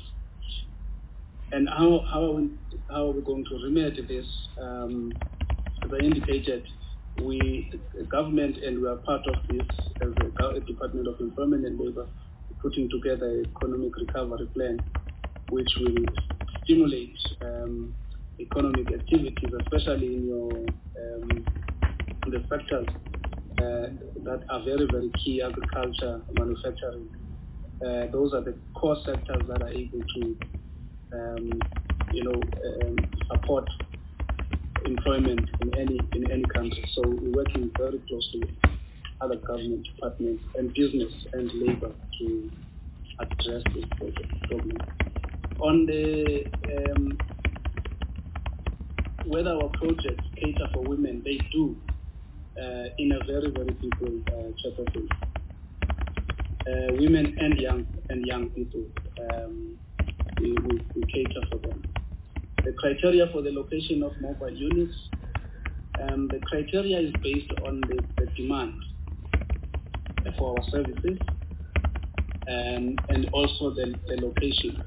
And how how are we, how are we going to remedy this? Um, as I indicated, we the government, and we are part of this as the Department of Employment and Labour, putting together an economic recovery plan, which will stimulate um, economic activities, especially in your um, in the sectors uh, that are very, very key: agriculture, manufacturing. Uh, those are the core sectors that are able to, um, you know, um, support employment in any in any country. So we're working very closely with other government departments and business and labor to address this problem. On the um, whether our projects cater for women, they do uh, in a very, very big way, uh, Chairperson. Uh, women and young and young people, um, we, we, we cater for them. The criteria for the location of mobile units, um, the criteria is based on the, the demand for our services, um, and also the, the location.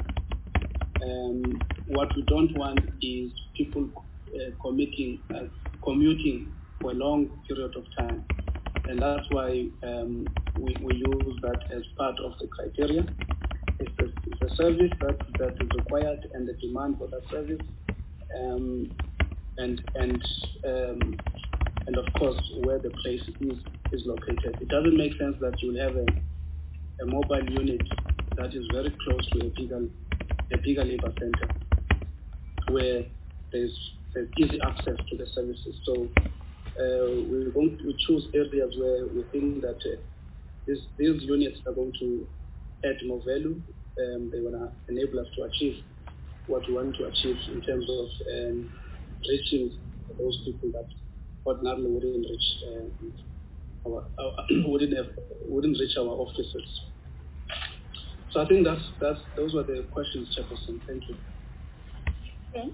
Um, what we don't want is people uh, committing, uh, commuting for a long period of time, and that's why um, we, we use that as part of the criteria. It's a, it's a service that, that is required, and the demand for that service, um, and and um, and of course where the place is is located. It doesn't make sense that you'll have a, a mobile unit that is very close to a bigger a bigger labor center, where there's, there's easy access to the services. So uh, we're going to choose areas where we think that uh, this, these units are going to add more value. Um, they want to enable us to achieve what we want to achieve in terms of um, reaching those people that ordinarily wouldn't reach uh, our, our wouldn't have, wouldn't reach our offices. So I think that's that's those were the questions, Chairperson. Thank you. Okay.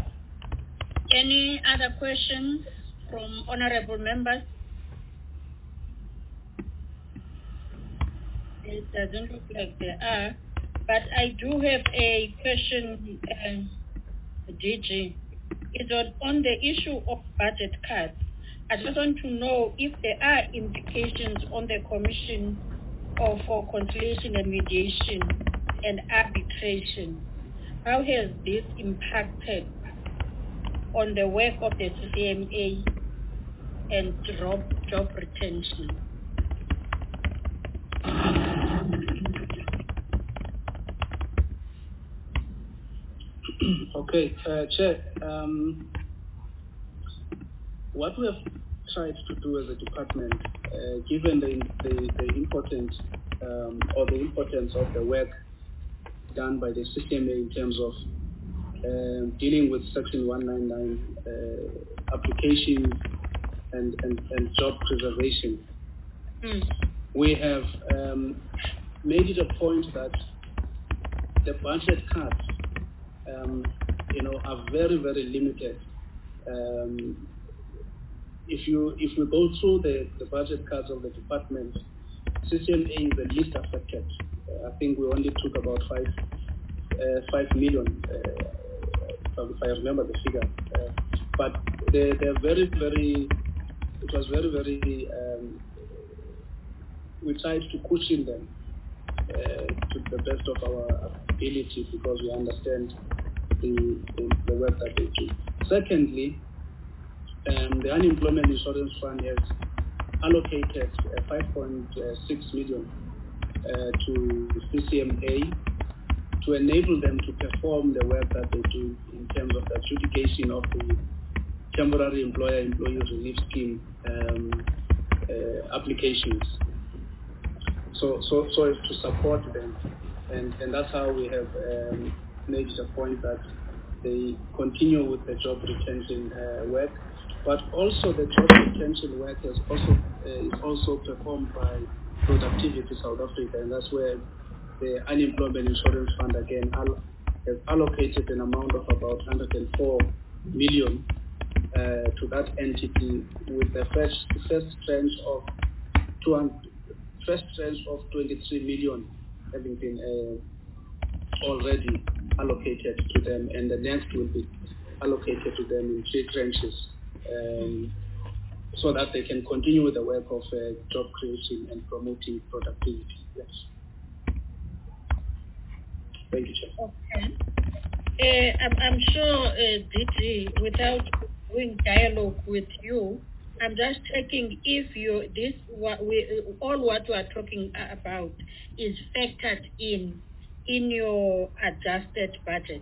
Any other questions from honourable members? It doesn't look like there are, but I do have a question, uh, D G. It's on, on the issue of budget cuts. I just want to know if there are implications on the Commission of for Conciliation and Mediation and Arbitration. How has this impacted on the work of the C C M A and job, job retention. Okay, uh, Chair, um, what we have tried to do as a department, uh, given the, the, the importance um, or the importance of the work done by the C C M A in terms of uh, dealing with Section one ninety-nine uh, applications and, and, and job preservation, mm. we have um, made it a point that the budget cuts Um, you know, are very, very limited. Um, if you if we go through the, the budget cuts of the department, C C M A is the least affected. Uh, I think we only took about five uh, five million, uh, if I remember the figure. Uh, but they they're very, very. It was very, very. Um, we tried to cushion them uh, to the best of our ability because we understand The, the, the work that they do. Secondly, um, the Unemployment Insurance Fund has allocated uh, five point six million uh, to C C M A to enable them to perform the work that they do in terms of the adjudication of the temporary employer-employee relief scheme um, uh, applications. So, so, so as to support them, and, and that's how we have um, made it a point that they continue with the job retention uh, work, but also the job retention work is also uh, is also performed by Productivity South Africa, and that's where the Unemployment Insurance Fund again all, has allocated an amount of about one hundred four million uh, to that entity, with the first first tranche of two hundred, first tranche of twenty-three million having been uh, already allocated to them, and the next will be allocated to them in three tranches, um, so that they can continue with the work of uh, job creation and promoting productivity. Yes. Thank you, Chair. Okay. Uh, I'm, I'm sure, uh, D G, without doing dialogue with you, I'm just checking if you this what we all what we are talking about is factored in in your adjusted budget.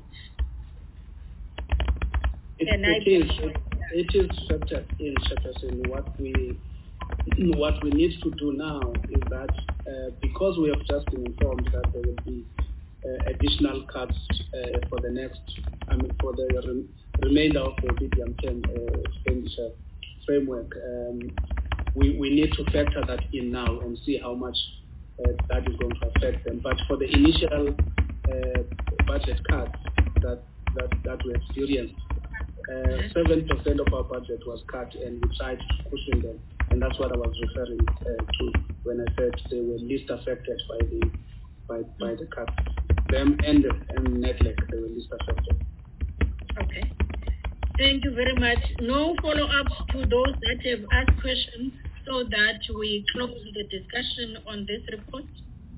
It, it is it, it is factored in, Chairperson. What we what we need to do now is that uh, because we have just been informed that there will be uh, additional cuts uh, for the next, I mean, for the rem- remainder of the medium term uh, expenditure framework, um, we we need to factor that in now and see how much uh, that is going to affect them. But for the initial uh, budget cuts that that that we experienced, seven uh, percent of our budget was cut, and we tried to cushion them, and that's what I was referring uh, to when I said they were least affected by the by by the cuts. Them and and Netlec, they were least affected. Okay. Thank you very much. No follow-ups to those that have asked questions, so that we close the discussion on this report.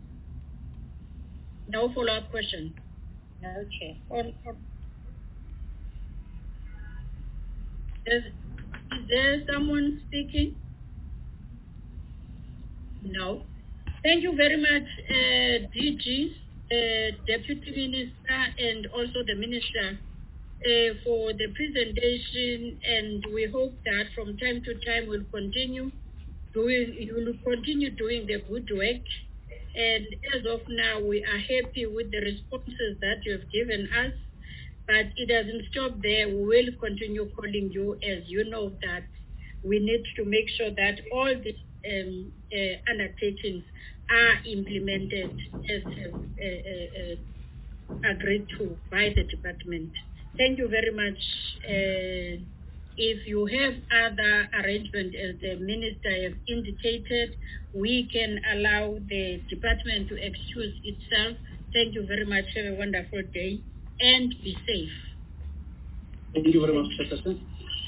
No follow-up question. No, Chair. On, on. Is, is there someone speaking? No. Thank you very much, uh, D G, uh, Deputy Minister, and also the Minister uh, for the presentation. And we hope that from time to time we'll continue doing, you will continue doing the good work. And as of now, we are happy with the responses that you have given us. But it doesn't stop there. We will continue calling you, as you know that we need to make sure that all these um, uh, undertakings are implemented as uh, uh, uh, agreed to by the department. Thank you very much. Uh, if you have other arrangement, as the Minister has indicated, we can allow the department to excuse itself. Thank you very much. Have a wonderful day. And be safe. Thank you very much, Chairperson.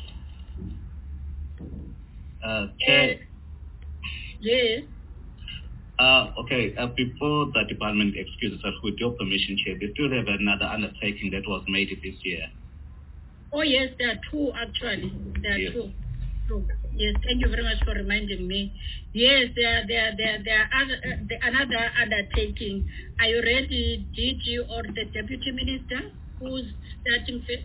Uh, Chair. Yes. Uh, okay, uh, before the department excuses us, with your permission, Chair, we still have another undertaking that was made this year. Oh yes, there are two actually. There are Yes. two. two. Yes, thank you very much for reminding me. Yes, there, there, there, there are other, uh, the, another undertaking. Are you ready, D G or the Deputy Minister? Who's starting first?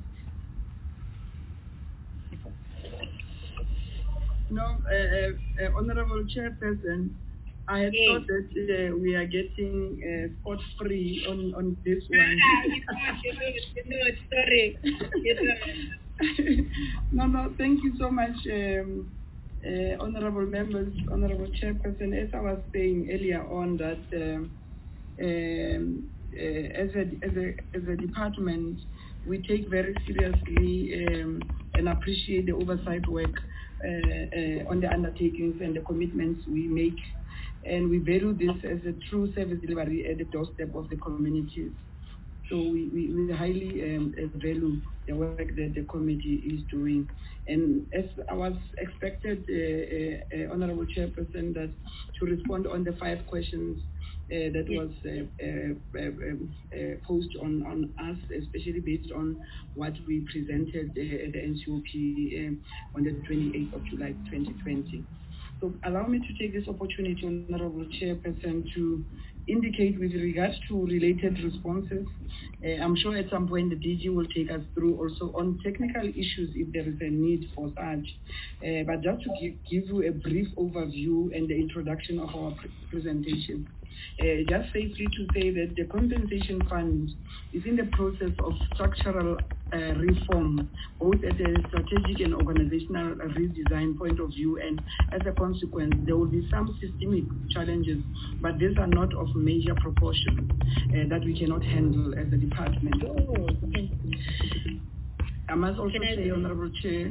No, uh, uh, Honorable Chairperson, I had Yes. thought that uh, we are getting uh, spot free on, on this one. Ah, you know, you know, sorry. You know. no, no, thank you so much, um, uh, honorable members, honorable Chairperson. As I was saying earlier on that um, um, uh, as, a, as, a, as a department, we take very seriously um, and appreciate the oversight work uh, uh, on the undertakings and the commitments we make. And we value this as a true service delivery at the doorstep of the communities. So we, we, we highly um, value the work that the committee is doing. And as I was expected, uh, uh, uh, Honorable Chairperson, that to respond on the five questions uh, that Yes. was uh, uh, uh, uh, posed on, on us, especially based on what we presented uh, at the N C O P uh, on the twenty-eighth of July twenty twenty. So allow me to take this opportunity, Honorable Chairperson, to indicate with regards to related responses. Uh, I'm sure at some point the D G will take us through also on technical issues if there is a need for such. Uh, but just to give, give you a brief overview and the introduction of our pre presentation. Uh, just safely to say that the compensation fund is in the process of structural uh, reform, both at a strategic and organizational redesign point of view, and as a consequence, there will be some systemic challenges, but these are not of major proportion uh, that we cannot handle as a department. Oh, okay. I must also Can I- say, Honorable Chair,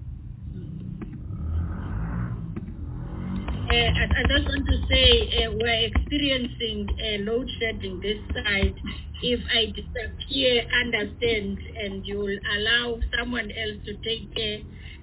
Uh, I, I just want to say uh, we're experiencing uh, load shedding this side. If I disappear, understand, and you will allow someone else to take care.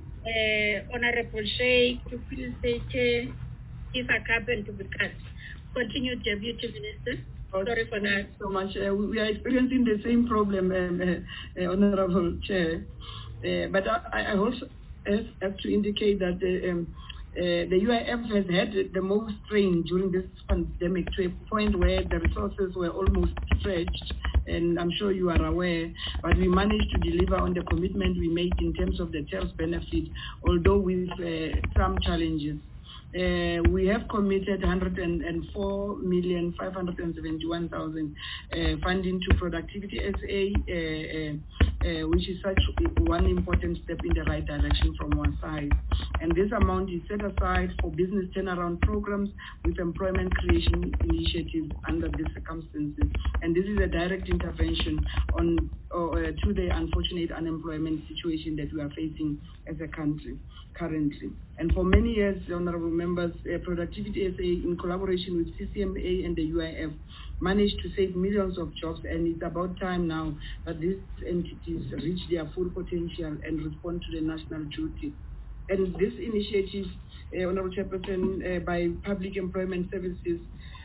Uh, Honorable Sheikh, to please say chair, if I happen to be cut. Continue, Deputy Minister. Sorry for thank that. you so much. Uh, we are experiencing the same problem, um, uh, uh, Honorable Chair. Uh, but I, I also have, have to indicate that the, um, uh, the U I F has had the most strain during this pandemic to a point where the resources were almost stretched, and I'm sure you are aware, but we managed to deliver on the commitment we made in terms of the T E R S benefit, although with uh, some challenges. Uh, we have committed one hundred four million five hundred seventy-one thousand uh, funding to Productivity S A, uh, uh, uh, which is such one important step in the right direction from one side. And this amount is set aside for business turnaround programs with employment creation initiatives under these circumstances. And this is a direct intervention on uh, to the unfortunate unemployment situation that we are facing as a country currently. And for many years, honorable members, uh, Productivity S A, in collaboration with C C M A and the U I F, managed to save millions of jobs, and it's about time now that these entities reach their full potential and respond to the national duty. And this initiative, uh, Honorable Chairperson, uh, by Public Employment Services,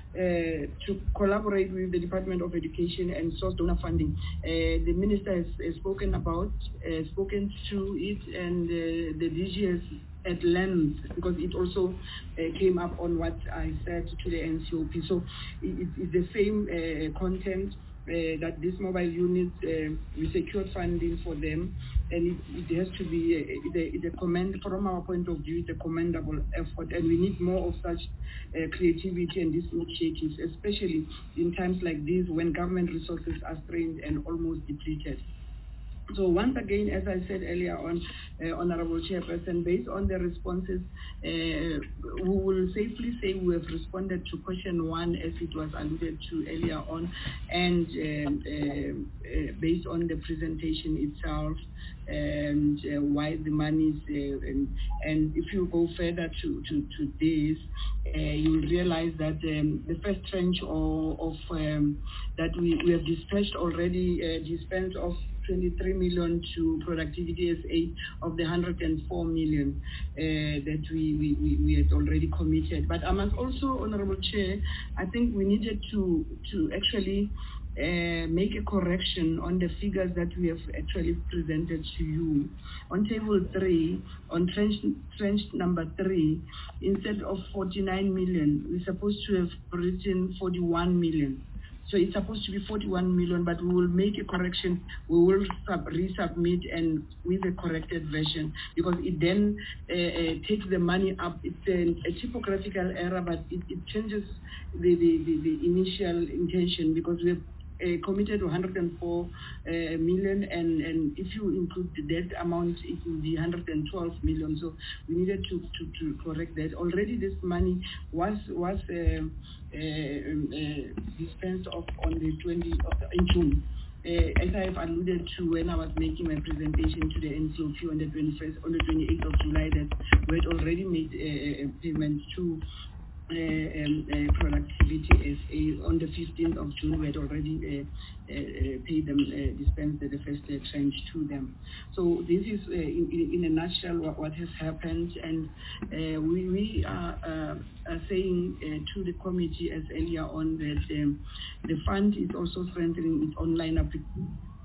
Uh, to collaborate with the Department of Education and source donor funding. Uh, the Minister has, has spoken about, uh, spoken to it, and uh, the D G has at length, because it also uh, came up on what I said to the N C O P. So it, it's the same uh, content. Uh, that these mobile units, uh, we secured funding for them, and it, it has to be a, a, a commend, from our point of view, it's a commendable effort, and we need more of such uh, creativity and these initiatives, especially in times like these when government resources are strained and almost depleted. So once again, as I said earlier on, uh, Honorable Chairperson, based on the responses, uh, we will safely say we have responded to question one as it was alluded to earlier on, and um, uh, uh, based on the presentation itself, and uh, why the money is, uh, and, and if you go further to, to, to this, uh, you will realize that um, the first tranche of, of um, that we, we have dispatched already, uh, dispensed of twenty-three million to Productivity S A of the one hundred four million uh, that we, we, we had already committed. But I must also, Honorable Chair, I think we needed to, to actually uh, make a correction on the figures that we have actually presented to you. On table three, on trench, trench number three, instead of forty-nine million, we're supposed to have written forty-one million. So it's supposed to be forty-one million, but we will make a correction. We will sub resubmit and with a corrected version, because it then uh, uh, takes the money up. It's a, a typographical error, but it, it changes the, the, the, the initial intention, because we have Uh, committed to one hundred four uh, million, and, and if you include the debt amount, it will be one hundred twelve million. So we needed to, to, to correct that. Already this money was was uh, uh, uh, dispensed of on the twentieth of in June. Uh, as I have alluded to when I was making my presentation to the N C O P on the twenty-first, on the twenty-eighth of July, that we had already made a, a payment to Uh, um, uh, productivity S A. On the fifteenth of June, we had already uh, uh, paid them, uh, dispensed the first uh, tranche to them. So this is, uh, in, in a nutshell, what, what has happened, and uh, we, we are, uh, are saying uh, to the committee as earlier on that um, the fund is also strengthening its online application.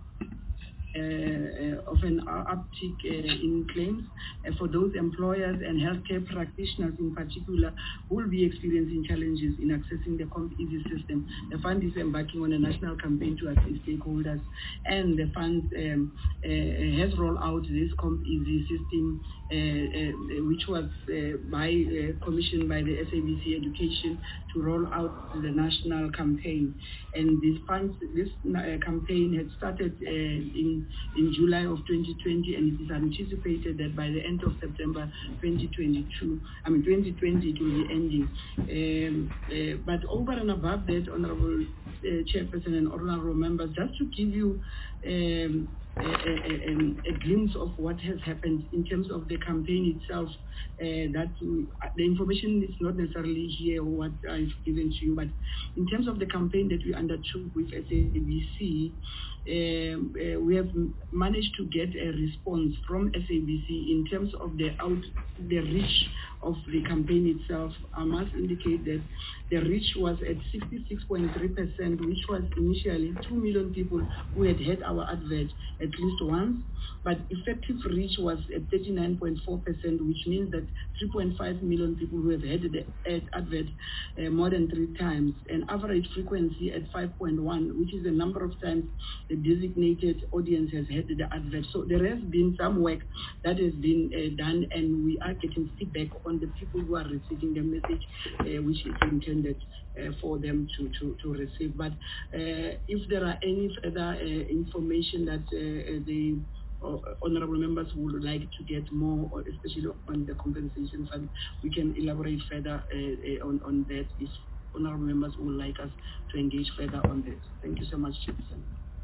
Uh, uh, of an uptick uh, in claims uh, for those employers and healthcare practitioners in particular who will be experiencing challenges in accessing the CompEasy system. The fund is embarking on a national campaign to assist stakeholders, and the fund um, uh, has rolled out this CompEasy system, uh, uh, which was uh, by uh, commissioned by the S A B C Education to roll out the national campaign. And this fund, this uh, campaign had started uh, in in July of twenty twenty, and it is anticipated that by the end of September twenty twenty-two, I mean twenty twenty, it will be ending. Um, uh, but over and above that, Honorable uh, Chairperson and Honorable Members, just to give you um, a, a, a, a glimpse of what has happened in terms of the campaign itself, uh, that we, the information is not necessarily here what I've given to you, but in terms of the campaign that we undertook with S A B C, um, uh, we have managed to get a response from S A B C in terms of the out the reach of the campaign itself. I must indicate that the reach was at sixty-six point three percent, which was initially two million people who had heard our advert at least once, but effective reach was at thirty-nine point four percent, which means that three point five million people who have heard the ad advert uh, more than three times, and average frequency at five point one, which is the number of times the designated audience has heard the advert. So there has been some work that has been uh, done, and we are getting feedback on the people who are receiving the message, uh, which is intended uh, for them to, to, to receive. But uh, if there are any further uh, information that uh, the uh, honorable members would like to get more, especially on the compensation fund, we can elaborate further uh, uh, on, on that if honorable members would like us to engage further on that. Thank you so much, Chairperson.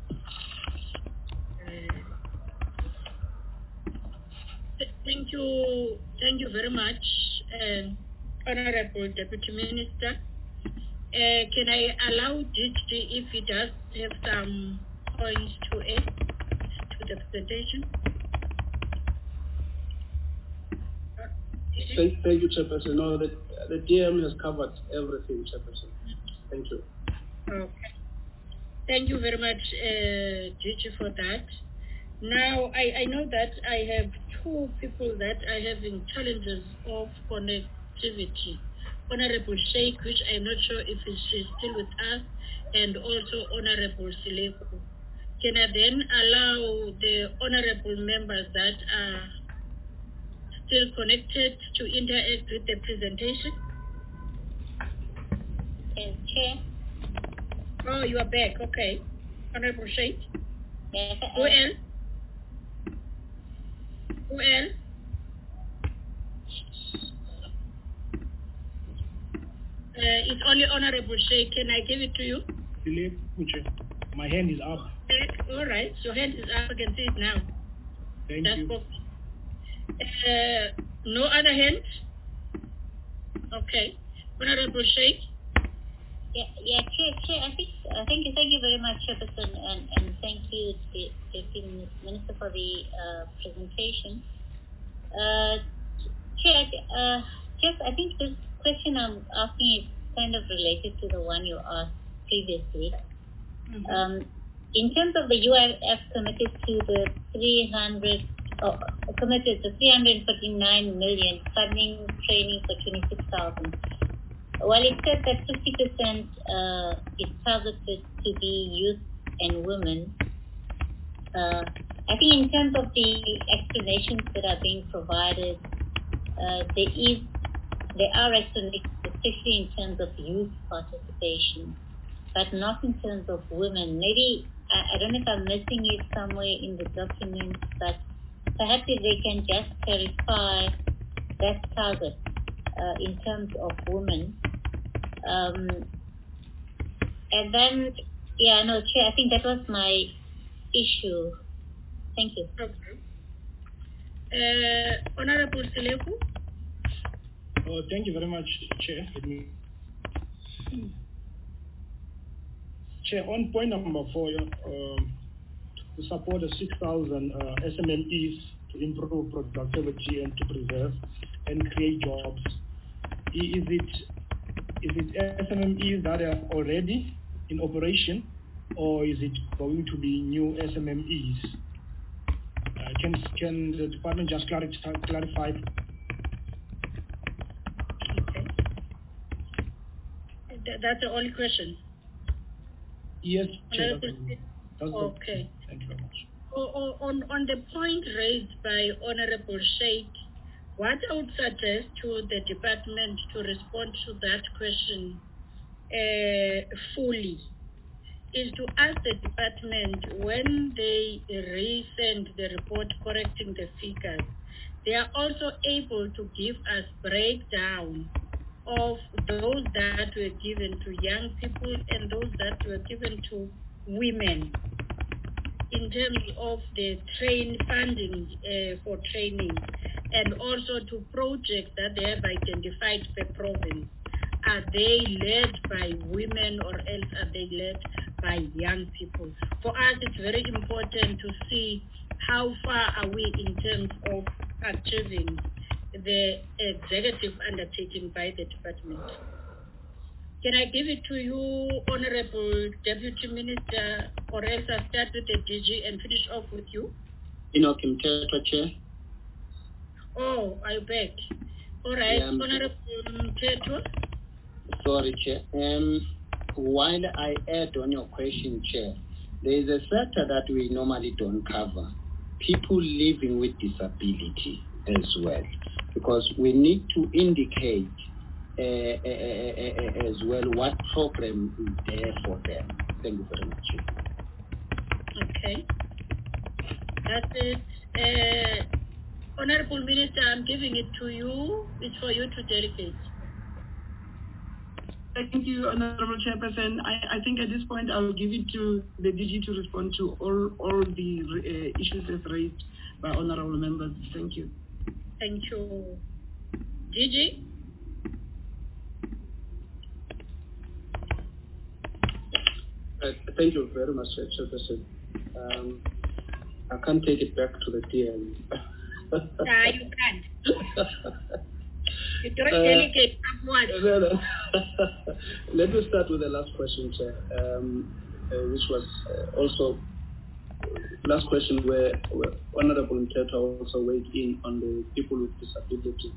Thank you, thank you very much, uh, Honorable Deputy Minister. Uh, can I allow D G if he does have some points to add to the presentation? Thank, thank you, Chairperson. No, the, the D M has covered everything, Chairperson. Thank you. Okay. Thank you very much, uh, D G, for that. Now, I, I know that I have two people that are having challenges of connectivity. Honorable Sheikh, which I'm not sure if she's still with us, and also Honorable Sileko. Can I then allow the honorable members that are still connected to interact with the presentation? Yes, Chair. Oh, you are back. Okay. Honorable Sheikh. Yes. Who else? Who else? Uh, it's only Honorable Sheikh. Can I give it to you? My hand is up. All right. Your hand is up. I can see it now. Thank That's you. Uh, no other hand? Okay. Honorable Sheikh? Yeah, yeah, Chair, Chair, I think, uh, thank you, thank you very much, Chairperson, and, and thank you, the Deputy Minister, for the uh, presentation. Uh, Chair, uh, Jeff, I think this question I'm asking is kind of related to the one you asked previously. Mm-hmm. Um, in terms of the U I F committed to the three hundred, oh, committed to three hundred forty-nine million funding training for twenty-six thousand. While it said that fifty percent uh, is targeted to be youth and women, uh, I think in terms of the explanations that are being provided, uh, there is there are explanations, especially in terms of youth participation, but not in terms of women. Maybe, I, I don't know if I'm missing it somewhere in the document, but perhaps if they can just clarify that target uh, in terms of women. Um, and then, yeah, no, Chair, I think that was my issue. Thank you. Okay. Uh, Honorable Seleku? Oh, thank you very much, Chair. Hmm. Chair, on point number four, um, to support the six thousand uh, S M M Es to improve productivity and to preserve and create jobs, is it is it S M M Es that are already in operation, or is it going to be new S M M Es? Uh, can can the department just clarify? clarify? Okay. That's the only question. Yes, Chair. That's, that's okay. The, thank you very much. On, on the point raised by Honorable Sheikh, what I would suggest to the department to respond to that question uh, fully is to ask the department when they resend the report correcting the figures, they are also able to give us breakdown of those that were given to young people and those that were given to women in terms of the train funding uh, for training, and also to projects that they have identified per province. Are they led by women or else are they led by young people? For us, it's very important to see how far are we in terms of achieving the executive undertaking by the department. Can I give it to you, Honorable Deputy Minister, or else I'll start with the D G and finish off with you? Enoch Mteto, Chair. Oh, I beg. All right, yeah, Honorable Mteto. Sorry, Chair. Um, while I add on your question, Chair, there is a sector that we normally don't cover, people living with disability as well, because we need to indicate uh, uh, uh, uh, as well what program is there for them. Thank you very much. Okay. That's it. Uh, Honorable Minister, I'm giving it to you. It's for you to delegate. Thank you, Honorable Chairperson. I, I think at this point I will give it to the D G to respond to all, all the uh, issues as raised by honorable members. Thank you. Thank you. D G? Uh, thank you very much, Chairperson. Um, I can't take it back to the D M. Nah, you can't. You don't uh, delegate someone. No, no. Let me start with the last question, Chair, um, uh, which was uh, also last question where, where Honorable Mteto also weighed in on the people with disability.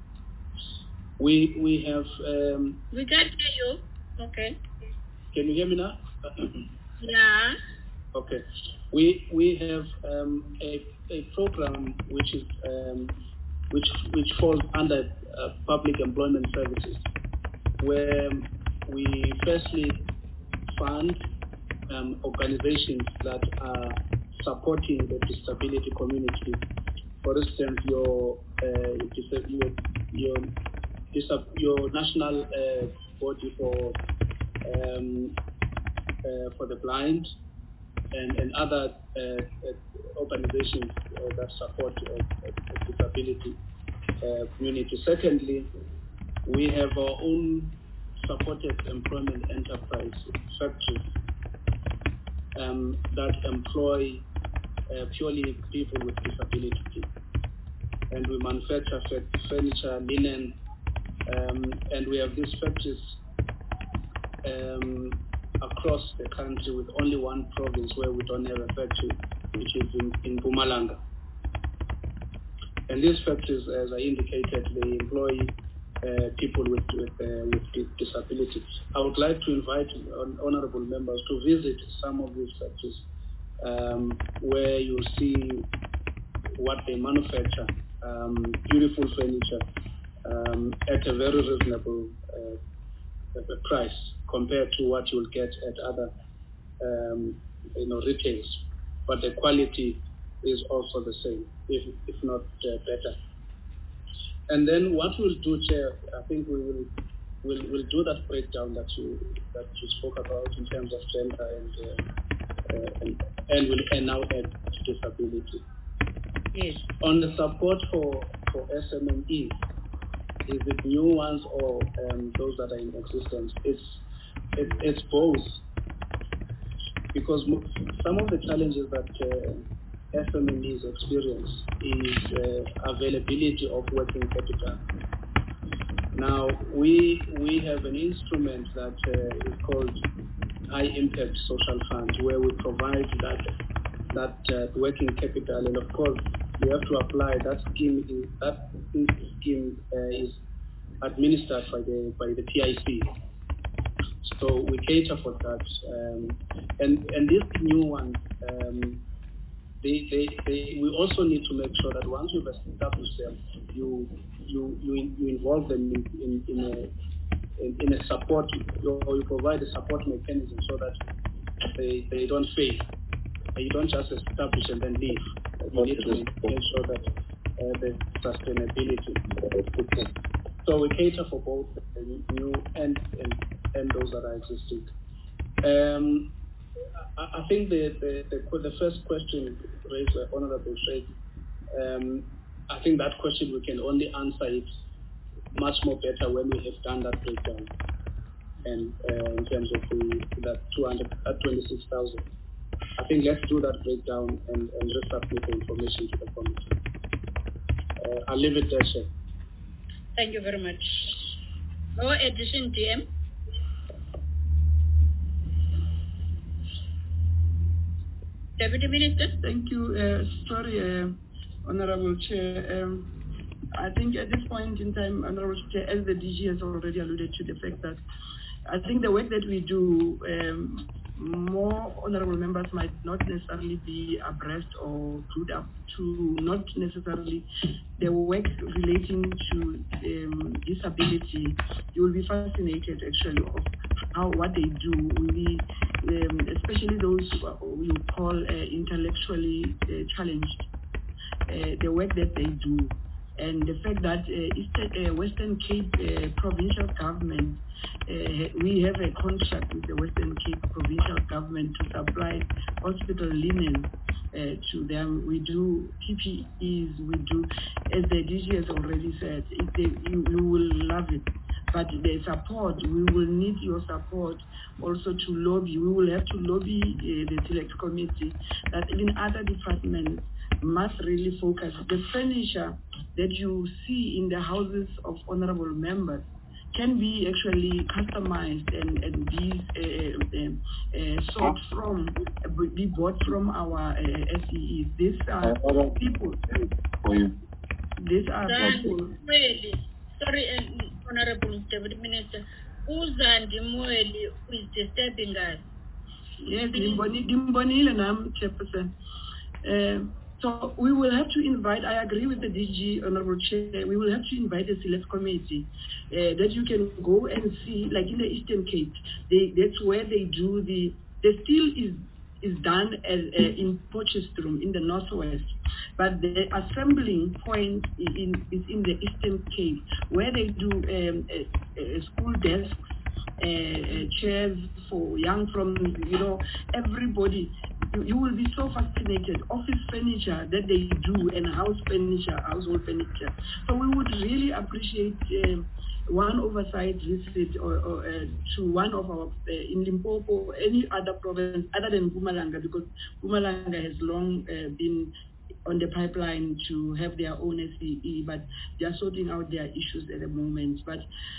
We we have. Um, we can't hear you. Okay. Can you hear me now? Yeah. Okay. We we have um, a a program which is um, which which falls under uh, public employment services, where we firstly fund um, organizations that are supporting the disability community. For instance, your uh, your your, your national uh, body for um, uh, for the blind and, and other uh, uh, organizations uh, that support uh, the disability uh, community. Secondly, we have our own supported employment enterprise factories um, that employ uh, purely people with disability. And we manufacture furniture, linen, um, and we have these factories um, across the country with only one province where we don't have a factory, which is in, in Mpumalanga. And these factories, as I indicated, they employ uh, people with with, uh, with disabilities. I would like to invite honorable members to visit some of these factories um, where you'll see what they manufacture, um, beautiful furniture um, at a very reasonable uh, price compared to what you'll get at other um, you know, retails. But the quality is also the same, if, if not uh, better. And then what we'll do, Chair, I think we will we'll, we'll do that breakdown that you that you spoke about in terms of gender and uh, uh, and, and we'll and now add disability. Yes. On the support for, for S M M Es, is it new ones or um, those that are in existence? It's it, it's both, because some of the challenges that uh, S M M Es experience is uh, availability of working capital. Now, we we have an instrument that uh, is called High Impact Social Fund, where we provide that that uh, working capital, and of course, you have to apply that scheme. Is, that scheme uh, is administered by the by the P I C. So we cater for that, um, and and this new one. Um, They, they, they, we also need to make sure that once you've established them, you you you, you involve them in, in, in a in, in a support, or you provide a support mechanism so that they they don't fail. You don't just establish and then leave. You need to make sure that uh, the sustainability. So we cater for both the new and and, and those that are existing. Um, I think the, the, the, the first question raised by Honorable Sheikh, um, I think that question we can only answer it much more better when we have done that breakdown, and uh, in terms of the, that two hundred, that twenty-six thousand. I think let's do that breakdown and, and resubmit the information to the committee. Uh, I'll leave it there, Sheikh. Thank you very much. No addition, D M. Deputy Minister. Thank you. Uh, sorry, uh, Honorable Chair. Um, I think at this point in time, Honorable Chair, as the D G has already alluded to the fact that I think the work that we do, um, more honorable members might not necessarily be abreast or clued up to, not necessarily the work relating to um, disability. You will be fascinated actually of how what they do, we, um, especially those who you call uh, intellectually uh, challenged, uh, the work that they do. And the fact that uh, Eastern, uh, Western Cape uh, provincial government, uh, we have a contract with the Western Cape provincial government to supply hospital linen uh, to them. We do P P Es, we do, as the D G has already said, if they, you, you will love it. But the support, we will need your support also to lobby. We will have to lobby uh, the select committee that even other departments must really focus. The furniture that you see in the houses of honorable members can be actually customized and, and be uh, uh, uh, sought from, uh, be bought from our uh, S E Es. These are people. These are people. Really, sorry, uh, Honorable Deputy Minister, Uzandi Moeli who is disturbing us. Yes, Dimbonile Nam, Chairperson. So we will have to invite, I agree with the D G, Honorable Chair, we will have to invite the select committee uh, that you can go and see, like in the Eastern Cape, they, that's where they do the, the steel is is done as, uh, in Potchefstroom in the northwest, but the assembling point in, is in the Eastern Cape, where they do um, uh, uh, school desks, uh, uh, chairs for young from, you know, everybody. You, you will be so fascinated. Office furniture that they do and house furniture, household furniture. So we would really appreciate uh, one oversight visit or, or uh, to one of our, uh, in Limpopo, or any other province other than Mpumalanga, because Mpumalanga has long uh, been on the pipeline to have their own S E E, but they are sorting out their issues at the moment. But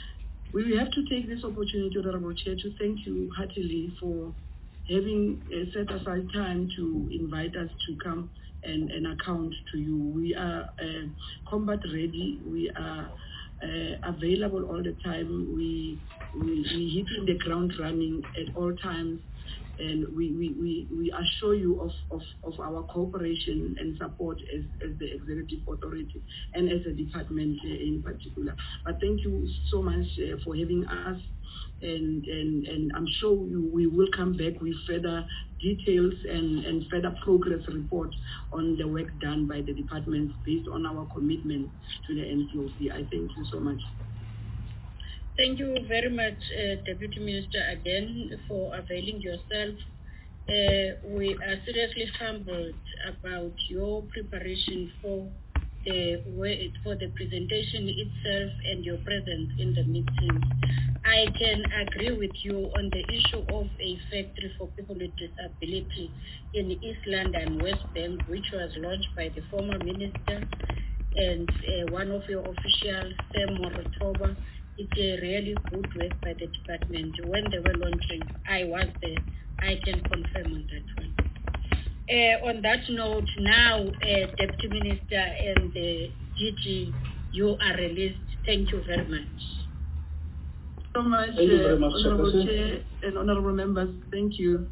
we have to take this opportunity, Honorable Chair, to thank you heartily for having uh, set aside time to invite us to come and, and account to you. We are uh, combat ready. We are uh, available all the time. We, we, we hit the ground running at all times. And we, we, we, we assure you of, of, of our cooperation and support as, as the executive authority and as a department uh, in particular. But thank you so much uh, for having us. And, and, and I'm sure you, we will come back with further details and, and further progress report on the work done by the department based on our commitment to the N C O C. I thank you so much. Thank you very much, uh, Deputy Minister, again for availing yourself. Uh, we are seriously humbled about your preparation for the way, for the presentation itself and your presence in the meeting. I can agree with you on the issue of a factory for people with disability in East London, West Bank, which was launched by the former minister and uh, one of your officials, Sam Morotoba. It's a really good work by the department. When they were launching, I was there. I can confirm on that one. Uh, on that note, now, uh, Deputy Minister and the D G, you are released. Thank you very much. So much, Thank you very much, uh, Honorable Chair and Honorable Members. Thank you.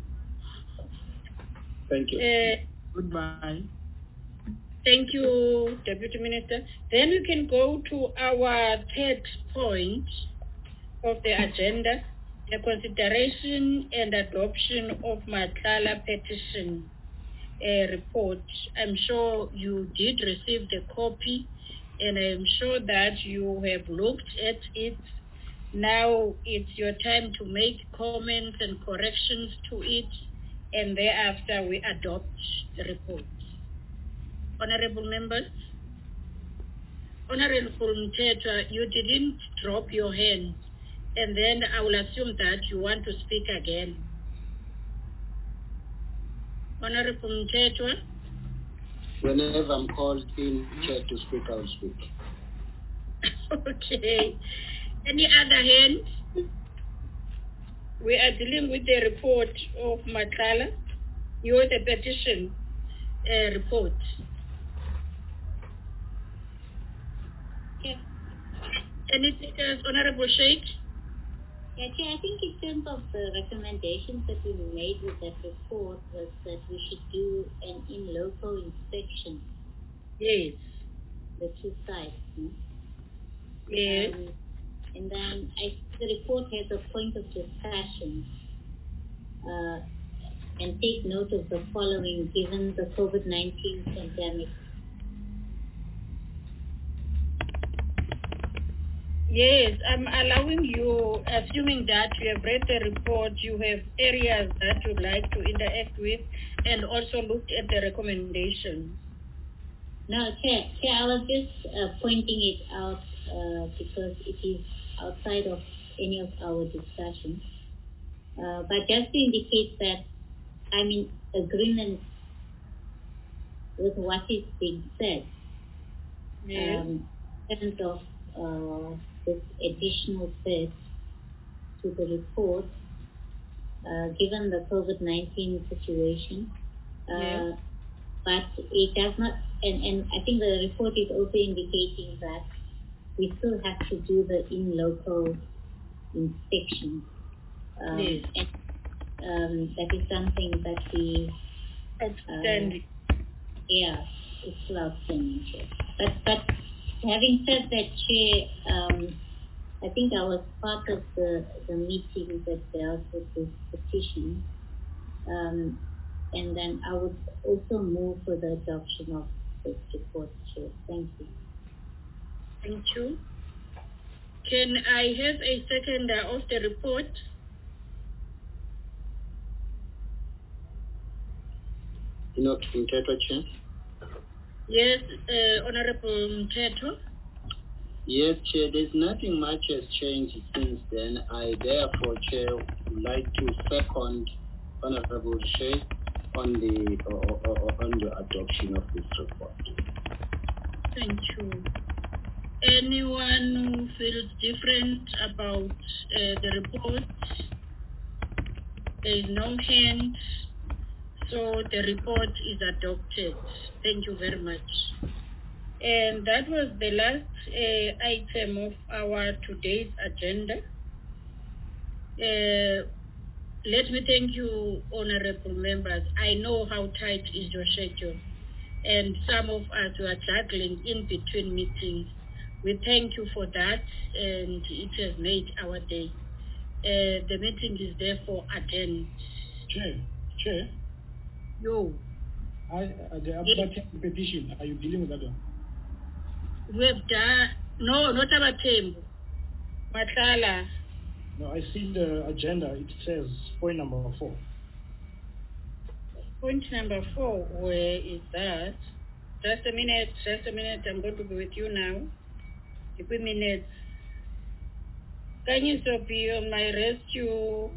Thank you. Uh, Goodbye. Thank you, Deputy Minister. Then we can go to our third point of the agenda, the consideration and adoption of Matlala petition uh, report. I'm sure you did receive the copy, and I'm sure that you have looked at it. Now it's your time to make comments and corrections to it, and thereafter we adopt the report. Honorable members, Honorable Mtetwa, you didn't drop your hand, and then I will assume that you want to speak again. Honorable Mtetwa? Whenever I'm called in Chair to speak, I will speak. Okay. Any other hand? We are dealing with the report of Matlala. You the petition uh, report. Yeah. Anything else, Honorable Sheikh? Yeah, Chair, I think in terms of the recommendations that we made with that report was that we should do an in-local inspection. Yes. The two sites. No? Yes. Um, and then I, the report has a point of discussion uh, and take note of the following given the COVID nineteen pandemic. Yes, I'm allowing you, assuming that you have read the report, you have areas that you'd like to interact with and also looked at the recommendations. No, Chair, Chair, I was just uh, pointing it out uh, because it is outside of any of our discussions. Uh, but just to indicate that I'm in agreement with what is being said. Yes. Um, in terms of uh, this additional bit to the report, uh, given the COVID nineteen situation. Uh, yes. But it does not, and, and I think the report is also indicating that we still have to do the in-local inspection. Um, yes. And um, that is something that we... Outstanding. Uh, yeah, it's still outstanding, Chair. But, but having said that, Chair, um, I think I was part of the, the meeting that dealt with this petition. Um, and then I would also move for the adoption of this report, Chair. Thank you. Thank you. Can I have a seconder of the report? Enoch Mtetwa, Chair. Yes, uh, Honorable Mtetwa. Yes, Chair, there's nothing much has changed since then. I therefore, Chair, would like to second Honorable Sheikh on the uh, uh, on the adoption of this report. Thank you. anyone who feels different about uh, the report? There is no hand, so the report is adopted. Thank you very much. And that was the last uh, item of our today's agenda. Uh, let me thank you, honorable members. I know how tight is your schedule, and some of us were juggling in between meetings. We thank you for that, and it has made our day. Uh, the meeting is therefore adjourned. Chair, Chair. Yo. I, uh, the Abatem petition, are you dealing with that one? We have done, no, not Abatem. Matala. No, I see the agenda. It says point number four. Point number four, where is that? Just a minute, just a minute. I'm going to be with you now. A few minutes. Can you so be on my rescue?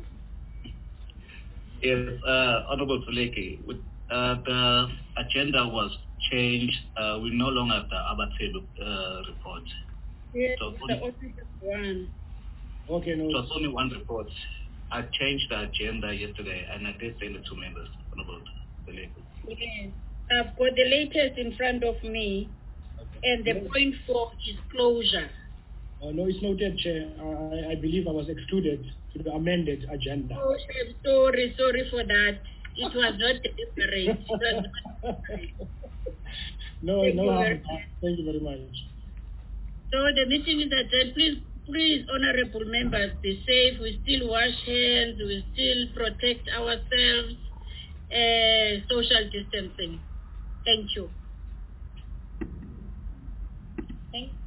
Yes, uh, Honorable Tuleke, with, uh, the agenda was changed. Uh, we no longer have the Abatselu uh, report. Yes, so the official one. Okay, no. So it's only one report. I changed the agenda yesterday, and I did send it to members, Honorable Tuleke. Yes, I've got the latest in front of me, okay. And the no. point four is closure. Uh, no, it's noted, Chair. Uh, I, I believe I was excluded to the amended agenda. Oh, I'm sorry, sorry for that. It was not deliberate. It was not deliberate. no, Thank no you harm. very, Thank you very much. So the meeting is adjourned. Please, please, honorable members, be safe. We still wash hands. We still protect ourselves. Uh, social distancing. Thank you. Thank you.